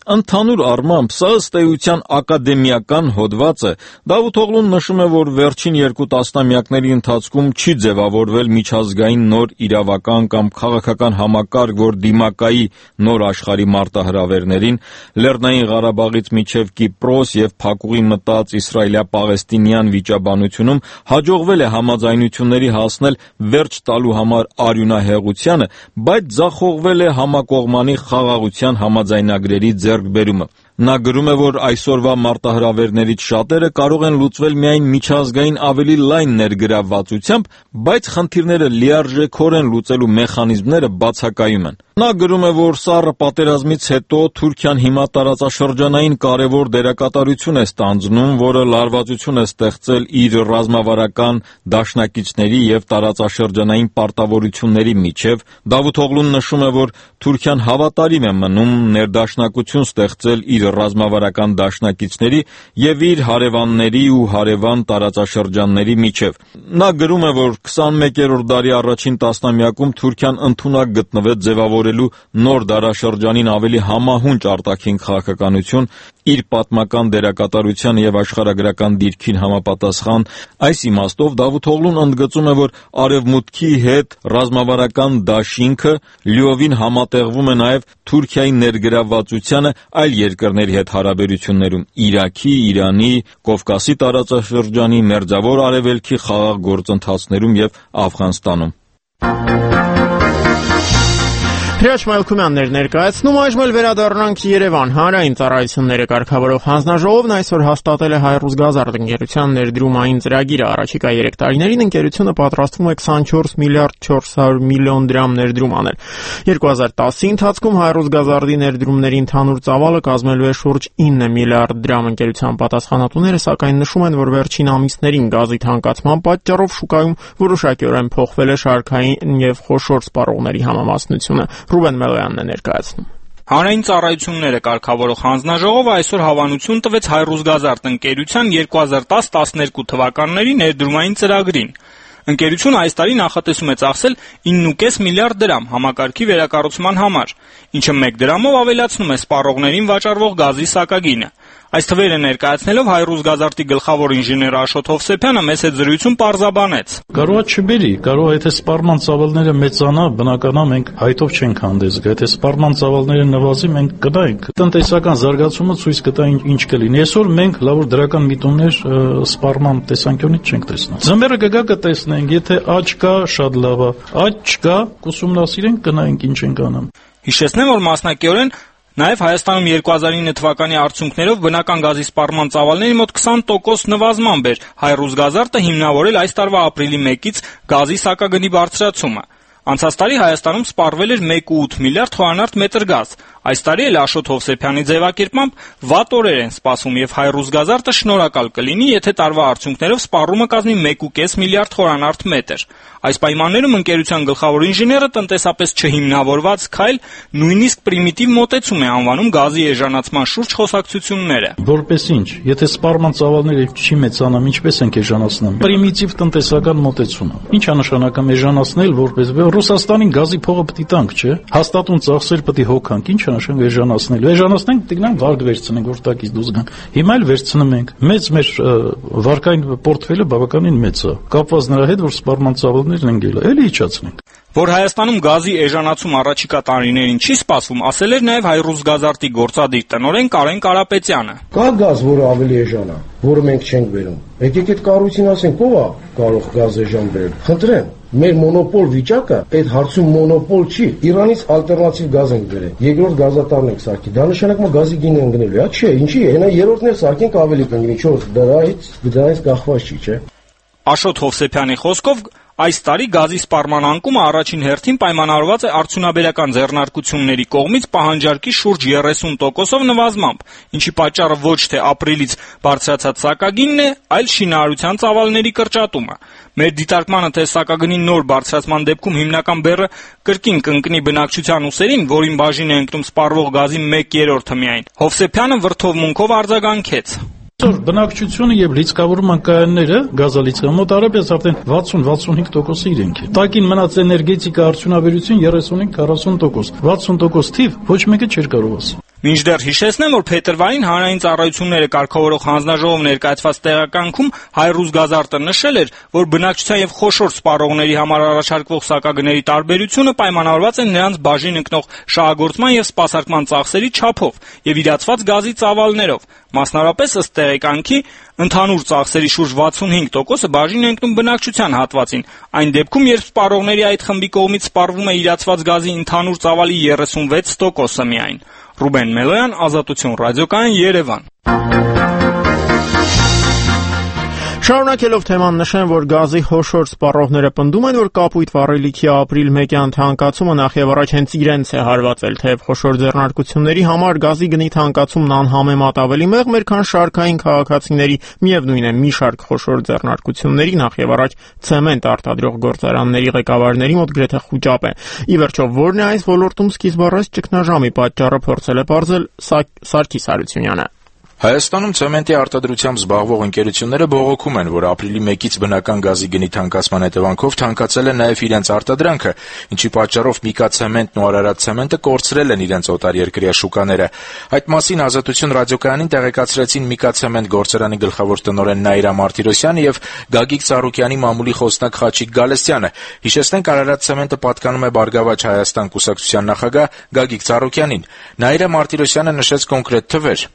Ընդհանուր առմամբ սա ըստ էության ակադեմիական հոդված է։ Դավութօղլուն նշում է, որ վերջին 2 տասնամյակների ընթացքում չի ձևավորվել միջազգային նոր իրավական կամ քաղաքական համակարգ, որ դիմակայի նոր աշխարհի մարտահրավերներին, Լեռնային Ղարաբաղից մինչև Կիպրոս եւ փակուղի մտած իսրայելա-պաղեստինյան վիճաբանությունում հաջողվել է համաձայնությունների հասնել վերջ տալու համար արյունահեղությանը, բայց ձախողվել է համակողմանի խաղաղության համաձայնագրերի ձեռքբերումը։ Նա գրում է, որ այսօրվա մարտահրավերներից շատերը կարող են լուծվել միայն միջազգային ավելի լայն ներգրավվածությամբ, բայց խնդիրները լիարժեքորեն լուծելու մեխանիզմները բացակայում են։ Նա գրում է, որ Սառը պատերազմից հետո Թուրքիան հիմա տարածաշրջանային կարևոր դերակատարություն է ստանձնում, որը լարվածություն է ստեղծել իր ռազմավարական դաշնակիցների եւ տարածաշրջանային պարտավորությունների միջև։ Դավութօղլուն նշում է, որ Թուրքիան հավատարիմ է մնում ներդաշնակություն ստեղծել իր ռազմավարական դաշնակիցների եւ իր հարևանների ու հարևան տարածաշրջանների միջև։ Նա գրում է, որ 21-րդ դարի առաջին տասնամյակում Թուրքիան ընդունակ գտնվեց ձևավորելու նոր դարաշրջանին ավելի համահունչ արտաքին քաղաքականություն, իր պատմական դերակատարության եւ աշխարհագրական դիրքին համապատասխան։ Այս իմաստով Դավութօղլուն ընդգծում է, որ Արևմուտքի հետ ռազմավարական դաշինքը լիովին համատեղվում է նաեւ Թուրքիայի ներգրավվածությանը այլ երկրների հետ հարաբերություններում՝ Իրաքի, Իրանի, Կովկասի տարածաշրջանի, Մերձավոր Արևելքի խաղաղ գործընթացներում եւ Աֆղանստանում։ Հրաչ Մալքումյաններ ներկայացնում, այժմ էլ վերադառնանք Երևան։ Հանրային ծառայությունները կարգավորող հանձնաժողովն այսօր հաստատել է Հայրուսգազարդ ընկերության ներդրումային ծրագիրը։ Առաջիկա 3 տարիներին ընկերությունը պատրաստվում է 24 միլիարդ 400 միլիոն դրամ ներդրում անել։ 2010-ի ընթացքում Հայրուսգազարդի ներդրումների ընդհանուր ծավալը կազմելու է շուրջ 9 միլիարդ դրամ։ Ընկերության պատասխանատուները սակայն նշում են, որ վերջին ամիսներին գազի թանկացման պատճառով շուկայում որոշակիորեն փոխվել է շարքային եւ խոշոր սպառողների համամասնությունը։ Ռուբեն Մելոյանն է ներկայացնում։ Հանրային ծառայությունները կարգավորող հանձնաժողովը այսօր հավանություն տվեց Հայրուսգազարդ ընկերության 2010-12 թվականների ներդրումային ծրագրին։ Ընկերությունը այս տարի նախատեսում է ծախսել 9.5 միլիարդ դրամ համակարգի վերակառուցման համար, ինչը 1 դրամով ավելացնում է սպառողներին վաճառվող գազի սակագինը։ Այս թվերը ներկայացնելով Հայրուսգազարդի գլխավոր ինժեներ Աշոտ Հովսեփյանը մեծ հետ զրույցում պարզաբանեց. Կարող է չբերի, կարող է եթե սպառման ծավալները մեծանա, բնականա մենք հայտով չենք հանդես գա, եթե սպառման ծավալները նվազի, մենք կդայինք։ Տնտեսական զարգացումը ցույց կտա ինչ կլինի։ Այսօր մենք լավ դրական միտումներ սպառման տեսանկյունից չենք տեսնում։ Ձմեռը կգա կտեսնենք, եթե աճ կա, շատ լավ է, աճ չկա, կուսումնասիրենք, կնայենք ինչ ենք անում։ Հիշեցնեմ, որ մասնակիորեն Նաև Հայաստանում 2009 թվականի արդյունքներով բնական գազի սպառման ծավալների մոտ 20% նվազման բեր Հայրուսգազարդը հիմնավորել այս տարվա ապրիլի 1-ից գազի սակագնի բարձրացումը։ Անցած տարի Հայաստանում սպառվել էր 1.8 միլիարդ խորանարդ մետր գազ։ Այս տարի էլ Աշոտ Հովսեփյանի ձևակերպմամբ վատ օրեր են սպասվում եւ Հայրուսգազարդը շնորհակալ կլինի, եթե տարվա արդյունքներով սպառումը կազմի 1.5 միլիարդ խորանարդ մետր։ Այս պայմաններում ընկերության գլխավոր ինժեները տնտեսապես չհիմնավորված քայլ, նույնիսկ պրիմիտիվ մոտեցում է անվանում գազի էժանացման շուրջ խոսակցությունները։ Որպես ինչ, եթե սպառման ծավալները չի մեծանամ, ինչպես ենք էժանացնում։ Պրիմիտիվ տնտեսական մոտեցում։ Ինչ է նշանակում էժանացնել, որպես Ռուսաստանին գազի փողը պետք է տանք, չէ՞։ Հաստատուն ծախսեր պետք է հոգանք, ինչ է նշանակում էժանացնել։ Էժանացնենք, պետք է գնանք վարկ վերցնենք, որտակից դուրս գանք։ Հիմա էլ վերցնում ենք։ Մեծ մեր վարկային պորտֆելը բավականին մեծ է, կապված նրա հետ, որ սպառման ծավալներն են գել, էլի իջացնենք։ Որ Հայաստանում գազի էժանացում առաջիկա տարիներին չի սպասվում, ասել էր նաև Հայրուսգազարդի գործադիր տնօրեն Կարեն Կարապետյանը։ Կա գազ, որը ավելի էժան է, որը մենք չենք բերում։ Եկեք այդ կառույցին ասենք, ո՞վ է կարող գազ էժան բերել։ Խնդրեմ, մեր մոնոպոլ վիճակը այդ հարցում մոնոպոլ չի։ Իրանից ալտերնատիվ գազ ենք բերել։ Երկրորդ գազատարն ենք սարքի։ Դա նշանակում է գազի գինը ընկնելու է, չէ՞, ինչի՞։ Հենա երրորդն էլ սարքենք ավելի կընկնի, չոր դրանից կախված չի, չէ՞։ Աշոտ Հովսեփյանի խոսքով այս տարի գազի սպառման անկումը առաջին հերթին պայմանավորված է արդյունաբերական ձեռնարկությունների կողմից պահանջարկի շուրջ 30%-ով նվազմամբ, ինչի պատճառը ոչ թե ապրիլից բարձրացած սակագինն է, այլ շինարարության ծավալների կրճատումը։ Մեր դիտարկմանը, թե սակագնի նոր բարձրացման դեպքում հիմնական բեռը կրկին կընկնի բնակչության ուսերին, որին բաժին է ընկնում սպառվող գազի 1/3-ը միայն, Հովսեփյանը վրդովմունքով արձագանքեց։ Այսօր բնակչությունը եւ լիցքավորման կայանները գազալիցքը մոտարապես արդեն 60-65% իրենք է։ Տակին մնաց էներգետիկա արդյունաբերություն 35-40%, 60% թիվ ոչ մեկը չէր կարող ասել։ Մինչդեռ հիշեցնեմ, որ փետրվարին հանրային ծառայությունները կարգավորող հանձնաժողով ներկայացված տեղեկանքում Հայ-Ռուսգազարտը նշել էր, որ բնակչության եւ խոշոր սպառողների համար առաջարկվող սակագների տարբերությունը պայմանավորված է նրանց բաժին ընկնող շահագործման եւ սպասարկման ծախսերի չափով եւ իրացված գազի ծավալներով։ Մասնավորապես ըստ տեղեկանքի ընդհանուր ծախսերի շուրջ 65%-ը բաժին է ընկնում բնակչության հատվածին։ Այն դեպքում, երբ սպառողների այդ խմբի կողմից սպառվում է իրացված գազի ընդհանուր ծավալի 36%-ը միայն։ Ռուբեն Մելոյան, Ազատություն ռադիոկայան, Երևան։ Շարունակելով թեման նշեմ, որ գազի խոշոր սպառողները պնդում են, որ կապույտ վառելիքի ապրիլ 1-յան թանկացումը նախ եւ առաջ հենց իրենց է հարվածել, թեև խոշոր ձեռնարկությունների համար գազի գնի թանկացումն անհամեմատ ավելի մեղմ էր, քան շարքային քաղաքացիների, միևնույն է, մի շարք խոշոր ձեռնարկությունների, նախ եւ առաջ ցեմենտ արտադրող գործարանների ղեկավարների մոտ գրեթե խուճապ է։ Ի վերջո, որն է այս ոլորտում սկիզբ առած ճգնաժամի պատճառը, փորձել է պարզել Սարգիս Հարությունյանը։ Հայաստանում ցեմենտի արտադրությամբ զբաղվող ընկերությունները բողոքում են, որ ապրիլի 1-ից բնական գազի գնի թանկացման հետևանքով թանկացել է նաև իրենց արտադրանքը, ինչի պատճառով Միկացեմենտն ու Արարատցեմենտը կորցրել են իրենց օտարերկրյա շուկաները։ Այդ մասին Ազատություն ռադիոկայանին տեղեկացրեցին Միկացեմենտ գործարանի գլխավոր տնօրեն Նաիրա Մարտիրոսյանը եւ Գագիկ Ծառուկյանի մամուլի խոսնակ Խաչիկ Գալստյանը։ Հիշեցնենք, Արարատցեմենտը պատկանում է Բարգավաճ Հայաստան կուսակցության նախագահ Գագիկ Ծառուկյանին։ Նաիրա Մարտիրոսյանը նշեց կոնկրետ թվեր.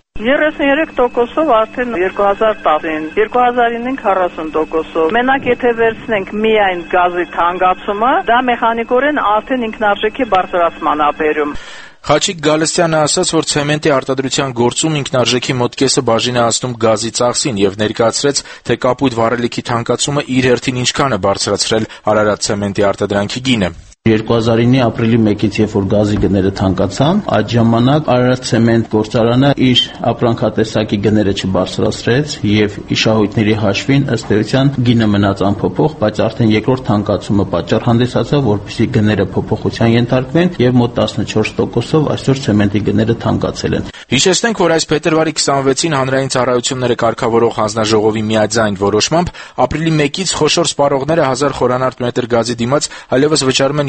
33%-ով արդեն 2010-ին, 2009-ին 40%-ով։ Մենակ եթե վերցնենք միայն գազի թանկացումը, դա մեխանիկորեն արդեն ինքնարժեքի բարձրացման է բերում։ Խաչիկ Գալստյանը ասաց, որ ցեմենտի արտադրության գործում ինքնարժեքի մոտ կեսը բաժին է հասնում գազի ծախսին եւ ներկայացրեց, թե կապույտ վառելիքի թանկացումը իր հերթին ինչքան է բարձրացրել Արարատ ցեմենտի արտադրանքի գինը։ 2009-ի ապրիլի 1-ից, երբ որ գազի գները թանկացան, այդ ժամանակ Արարատ ցեմենտ գործարանը իր ապրանքատեսակի գները չբարձրացրեց եւ իշահույթների հաշվին ըստ էության գինը մնաց անփոփոխ, բայց արդեն երկրորդ թանկացումը պատճառ հանդիսացավ, որպեսզի գները փոփոխության ենթարկվեն եւ մոտ 14%-ով այսօր ցեմենտի գները թանկացել են։ Հիշեցնենք, որ այս փետրվարի 26-ին հանրային ծառայությունները կարգավորող հանձնաժողովի միաձայն որոշմամբ ապրիլի 1-ից խոշոր սպառողները 1000 խորանարդ մետր գազի դիմաց այլևս վճարում են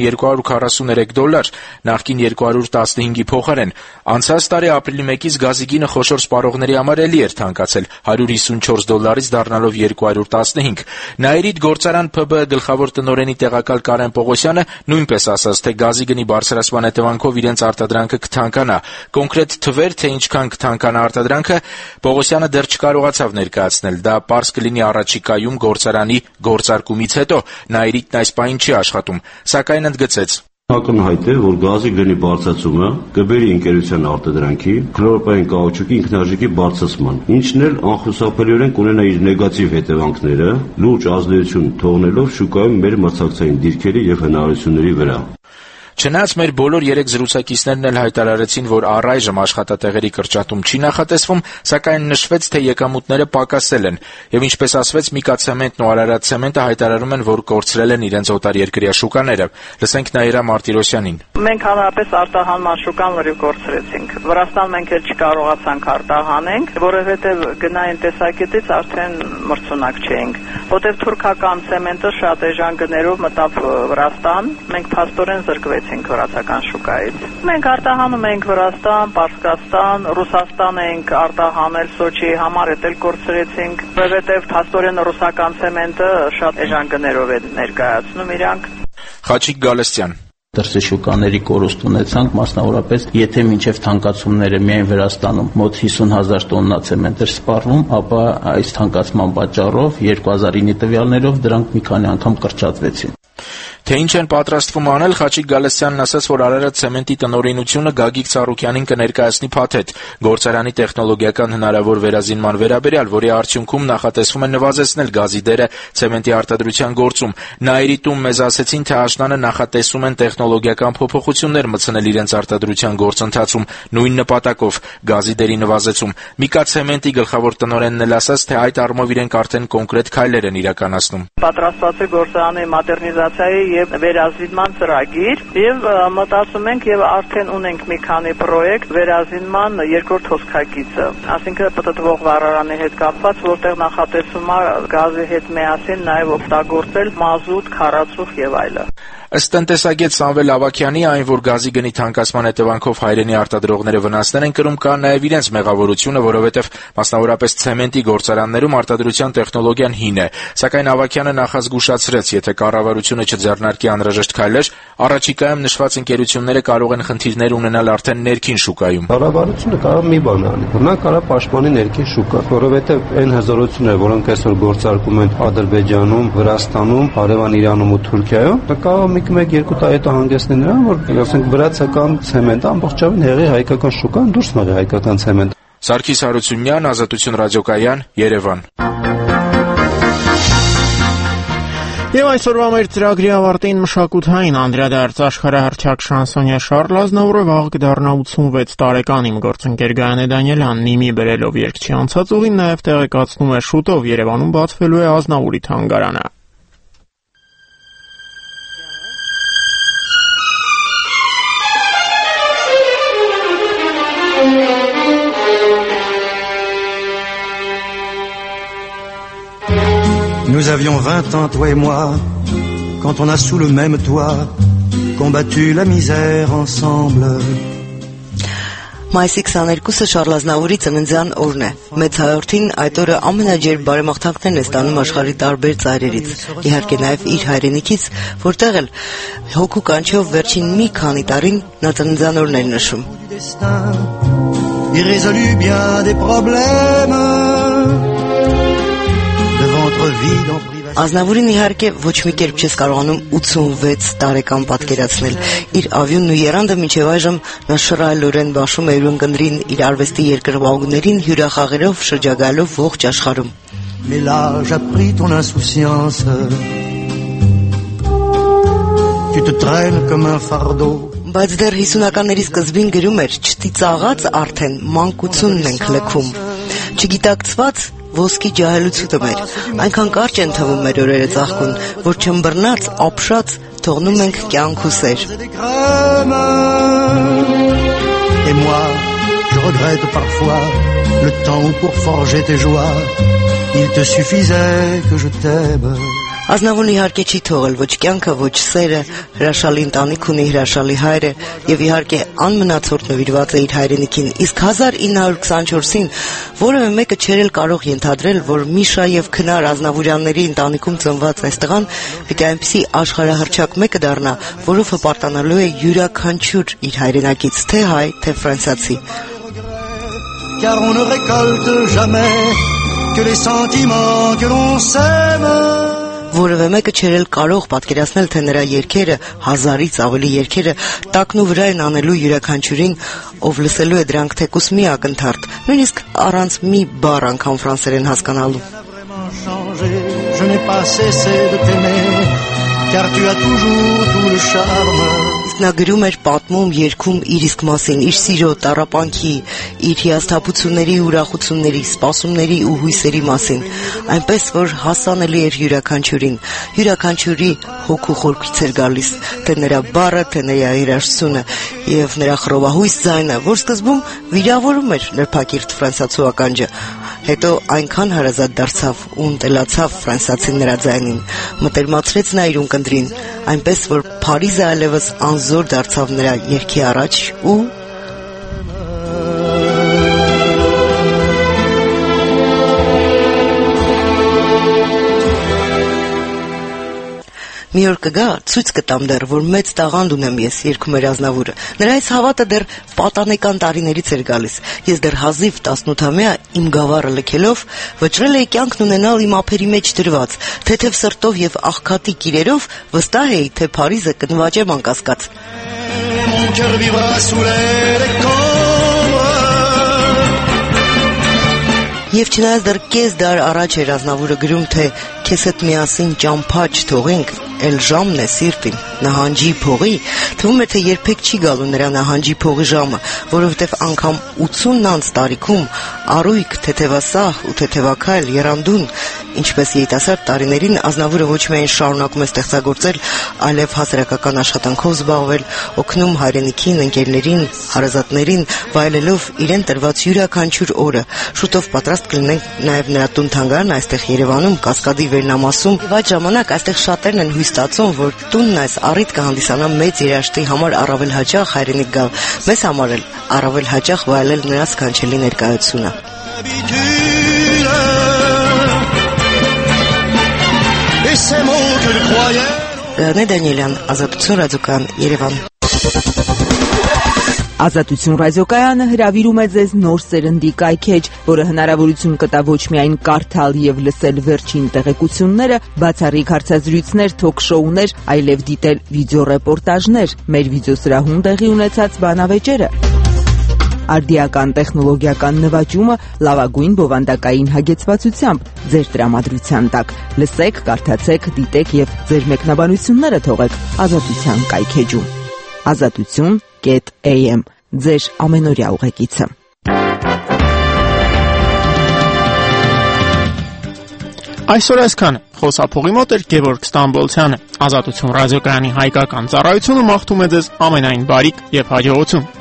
$243, նախկին 215-ի փոխարեն։ Անցած տարի ապրիլի 1-ից գազի գինը խոշոր սպառողների համար էլի էր թանկացել $154-ից դառնալով 215։ Նաիրիդ գործարան ՓԲ գլխավոր տնօրենի տեղակալ Կարեն Պողոսյանը նույնպես ասաց, թե գազի գնի բարձրացման հետևանքով իրենց արտադրանքը կթանկանա։ Կոնկրետ թվեր, թե ինչքան կթանկանա արտադրանքը, Պողոսյանը դեռ չկարողացավ ներկայացնել։ Դա պարզ կլինի առաջիկայում գործարանի գործարկումից հետո։ Նաիրիդն այս պահին չի աշխատում, սակայն ընդգծեց. Ակնհայտ է, որ գազի գնի բարձրացումը կբերի ընկերության արտադրանքի, քլորոպային կաուչուկի ինքնարժեքի բարձրացման, ինչն էլ անխուսափելիորեն կունենա իր նեգատիվ հետևանքները, լուրջ ազդեցություն թողնելով շուկայում մեր մրցակցային դիրքերի եւ հնարավորությունների վրա։ Չնայած մեր բոլոր 3 զրուցակիցներն էլ հայտարարեցին, որ առայժմ աշխատատեղերի կրճատում չի նախատեսվում, սակայն նշվեց, թե եկամուտները պակասել են, եւ ինչպես ասվեց, Միկացեմենտն ու Արարատ ցեմենտը հայտարարում են, որ կորցրել են իրենց օտարերկրյա շուկաները։ Լսենք Նաիրա Մարտիրոսյանին։ Մենք հանրապես արտահանման շուկան լրիվ կորցրեցինք։ Վրաստան մենք էլ չկարողացանք արտահանենք, որովհետեւ գնային տեսակետից արդեն մրցունակ չէինք։ Որտեւ թուրքական ցեմենտը շատ էժան գներով մտավ Վրաստան, մենք փաստորեն զրկվեցինք վրացական շուկայից։ Մենք արտահանում ենք Վրաստան, Պարսկաստան, Ռուսաստան ենք արտահանել Սոչիի համար, էլ կորցրեցինք, որովհետև փաստորեն ռուսական ցեմենտը շատ էժան գներով է ներկայացնում իրանք։ Խաչիկ Գալստյան Դրսի շուկաների կորուստ ունեցանք, մասնավորապես, եթե մինչև թանկացումները միայն Վրաստանում մոտ 50,000 տոննա ցեմենտ էր սպառվում, ապա այս թանկացման պատճառով 2009-ի տվյալներով դրանք մի քանի անգամ կրճատվեցին։ Թե ինչ են պատրաստվում անել, Խաչիկ Գալստյանն ասաց, որ Արարատ ցեմենտի տնօրինությունը Գագիկ Ծառուկյանին կներկայացնի փաթեթ գործարանի տեխնոլոգիական հնարավոր վերազինման վերաբերյալ, որի արդյունքում նախատեսվում է նվազեցնել գազի դերը ցեմենտի արտադրության գործում։ Նաիրիտում մեզ ասեցին, թե աշնանը նախատեսում են տեխնոլոգիական փոփոխություններ մտցնել իրենց արտադրության գործընթացում նույն նպատակով գազի դերի նվազեցում։ Միկացեմենտի գլխավոր տնօրենն էլ ասաց, թե այդ առումով իրենք արդեն կոնկրետ քայլեր են իրականացնում։ Պատրաստված է գործարանի մոդեռնիզացիայի եւ վերազինման ծրագիր եւ մտածում ենք եւ արդեն ունենք մի քանի պրոյեկտ վերազինման երկրորդ հոսքագիծը, այսինքն պտտվող վառարանի հետ կապված, որտեղ նախատեսում է գազի հետ միասին նաեւ օգտագործել մազութ, քարածուխ եւ այլը։ Ըստ տնտեսագետ Սամվել Ավագյանի, այն, որ գազի գնի թանկացման հետևանքով հայրենի արտադրողները վնասներ են կրում, կա նաև իրենց մեղավորությունը, որովհետև մասնավորապես ցեմենտի գործարաններում արտադրության տեխնոլոգիան հին է։ Սակայն Ավագյանը նախազգուշացրեց, եթե կառավարությունը չձեռնարկի անհրաժեշտ քայլեր, առաջիկայում նշված ընկերությունները կարող են խնդիրներ ունենալ արդեն ներքին շուկայում։ Կառավարությունը կարող մի բան անի, նա կարող պաշտպանի ներքին շուկա, որովհետև այն հզորությունները, որոնք այսօր գործարկում են Ադրբեջանում, Վրաստանում, Հարևան Իրանում ու Թուրքիայում, կարող 1-2 տարի հետո հանգեցնի նրան, որ ասենք վրացական ցեմենտը ամբողջովին հեղի հայկական շուկան դուրս մղի հայկական ցեմենտ։ Սարգիս Հարությունյան, Ազատություն ռադիոկայան, Երևան։ Եվ այսօրվա մեր ծրագրի ավարտին մշակութային անդրադարձ աշխարհահռչակ շանսոնյե Շարլ Ազնավուրը վաղ կդառնա 86 տարեկան։ Իմ գործընկեր Գայանե Դանիելյանն իմի բերելով երգչի անցած ուղին նաև տեղեկացնում է շուտով Երևանում բացվելու է Ազնավուրի թանգարանը։ Nous avions 20 ans, toi et moi, quand on a sous le même toit combattu la misère ensemble. Մայիսի 22-ը Շարլ Ազնավուրի ծննդյան օրն է։ Մեծ հայրենին այդ օրը ամենաջերմ բարեմաղթանքներն է ստանում աշխարհի տարբեր ծայրերից։ Իհարկե նաև իր հայրենիքից, որտեղ էլ հոգու կանչով վերջին մի քանի տարին նա ծննդյան օրն էր նշում։ Il résolut bien des problèmes de ventre vide en Ազնավուրին իհարկե ոչ մի կերպ չես կարողանում 86 տարեկան պատկերացնել։ Իր ավյունն ու եռանդը մինչև այժմ նա շռայլորեն բաշխում է յուրընկնդրին իր արվեստի երկրվագուներին հյուրախաղերով շրջագայելով ողջ աշխարհում։ Mais l'âge a pris ton insouciance. Tu te traînes comme un fardeau. Բայց դեռ 50-ականների սկզբին գրում էր. «Չծիծաղած արդեն մանկությունն ենք լքում»։ Չգիտակցված ոսկի ջահելությունը մեր, այնքան կարճ են թվում մեր օրերը ծաղկուն, որ չըմբռնած, ապշած թողնում ենք կյանք ու սեր։ Et moi, je regrette parfois le temps où pour forger tes joies, il te suffisait que je t'aime. Ազնավուրն իհարկե չի թողել ոչ կյանքը, ոչ սերը, հրաշալի ընտանիք ունի, հրաշալի հայր է եւ իհարկե անմնացորդ նվիրված է իր հայրենիքին, իսկ 1924-ին որևէ մեկը չէր կարող ենթադրել, որ Միշա եւ Քնար Ազնավուրյանների ընտանիքում ծնված այս տղան պիտի այնպիսի աշխարհահռչակ մեկը դառնա, որով հպարտանալու է յուրաքանչյուր իր հայրենակից, թե հայ, թե ֆրանսիացի։ Car on ne récolte jamais que les sentiments que l'on sème. Որևէ մեկը չէր կարող պատկերացնել, թե նրա երգերը, 1000-ից ավելի երգերը, տակնու վրա են անելու յուրաքանչյուրին, ով լսելու է դրանք թեկուս մի ակնթարթ, նույնիսկ առանց մի բառ անգամ ֆրանսերեն հասկանալու։ Je n'ai pas cessé de t'aimer, car tu as toujours tout le charme. Նա գրում էր, պատմում, երգում իր իսկ մասին, իր սիրո, տառապանքի, իր հիասթափությունների, ուրախությունների, սպասումների ու հույսերի մասին, այնպես որ հասանելի էր յուրաքանչյուրին, յուրաքանչյուրի հոգու խորքից էր գալիս, թե նրա բառը, թե նրա երաժշտությունը եւ նրա խռովահույս ձայնը, որ սկզբում վիրավորում էր նրբակիրթ ֆրանսիացու ականջը, հետո այնքան հարազատ դարձավ ու ընտելացավ ֆրանսիացին նրա ձայնին, մտերմացրեց նա իր ունկնդրին, այնպես որ Փարիզը այլևս անզոր դարձավ նրա երգի առաջ ու մի օր կգա, ցույց կտամ դեռ, որ մեծ տաղանդ ունեմ ես, երգում էր Ազնավուրը։ Նրա այս հավատը դեռ պատանեկան տարիներից էր գալիս։ Ես դեռ հազիվ 18-ամյա իմ գավառը լքելով վճռել էի կյանքն ունենալ իմ ափերի մեջ դրված, թեթև սրտով եւ աղքատի կիրերով վստահ էի, թե Փարիզը կնվաճեմ անկասկած։ Mon cœur vivra sous les décombres. Եվ չնայած դեռ կես դար առաջ էր Ազնավուրը գրում, թե քեզ հետ միասին ճամփա չթողենք, էլ ժամն է սիրտին, նահանջի փողի, թվում է, թե երբեք չի գալու նրա նահանջի փողի ժամը, որովհետև անգամ 80 անց տարիքում առույգ, թեթևասահ ու թեթևակայլ եռանդուն Ինչպես երիտասարդ տարիներին Ազնավուրը ոչ միայն շարունակում է ստեղծագործել, այլև հասարակական աշխատանքով զբաղվել, օգնում հայրենիքին, ընկերներին, հարազատներին, վայելելով իրեն տրված յուրաքանչյուր օրը։ Շուտով պատրաստ կլինենք նաև նրա տուն-թանգարան այստեղ Երևանում, Կասկադի վերնամասում։ Եվ այդ ժամանակ այստեղ շատերն են հույս ստացում, որ տունն այս առիթ կհանդիսանա մեծ երաժշտի համար առավել հաճախ հայրենիք գալ, մեզ համար էլ առավել հաճախ վայելել նրա սքանչելի ներկայությունը։ Լեոնիդ Դանիելյան, Ազատություն ռադիոկայան, Երևան։ Ազատություն ռադիոկայանը հրավիրում է ձեզ նոր սերնդի կայքեջ, որը հնարավորություն կտա ոչ միայն կարդալ եւ լսել վերջին տեղեկությունները, բացառիկ հարցազրույցներ, թոք-շոուներ, այլև դիտել վիդեոռեպորտաժներ, մեր վիդեոսրահում տեղի ունեցած բանավեճերը։ Արդիական տեխնոլոգիական նվաճումը լավագույն բովանդակային հագեցվածությամբ ձեր տրամադրության տակ։ Լսեք, կարդացեք, դիտեք եւ ձեր մեկնաբանությունները թողեք Ազատության կայքեջում։ Azatutun.am ձեր ամենօրյա ուղեկիցը։ Այսօր այսքան խոսափողի մոտ էր Գևորգ Ստամբոլցյանը։ Ազատություն ռադիոկայանի հայկական ծառայությունը մաղթում է ձեզ ամենայն բարիք եւ հաջողություն։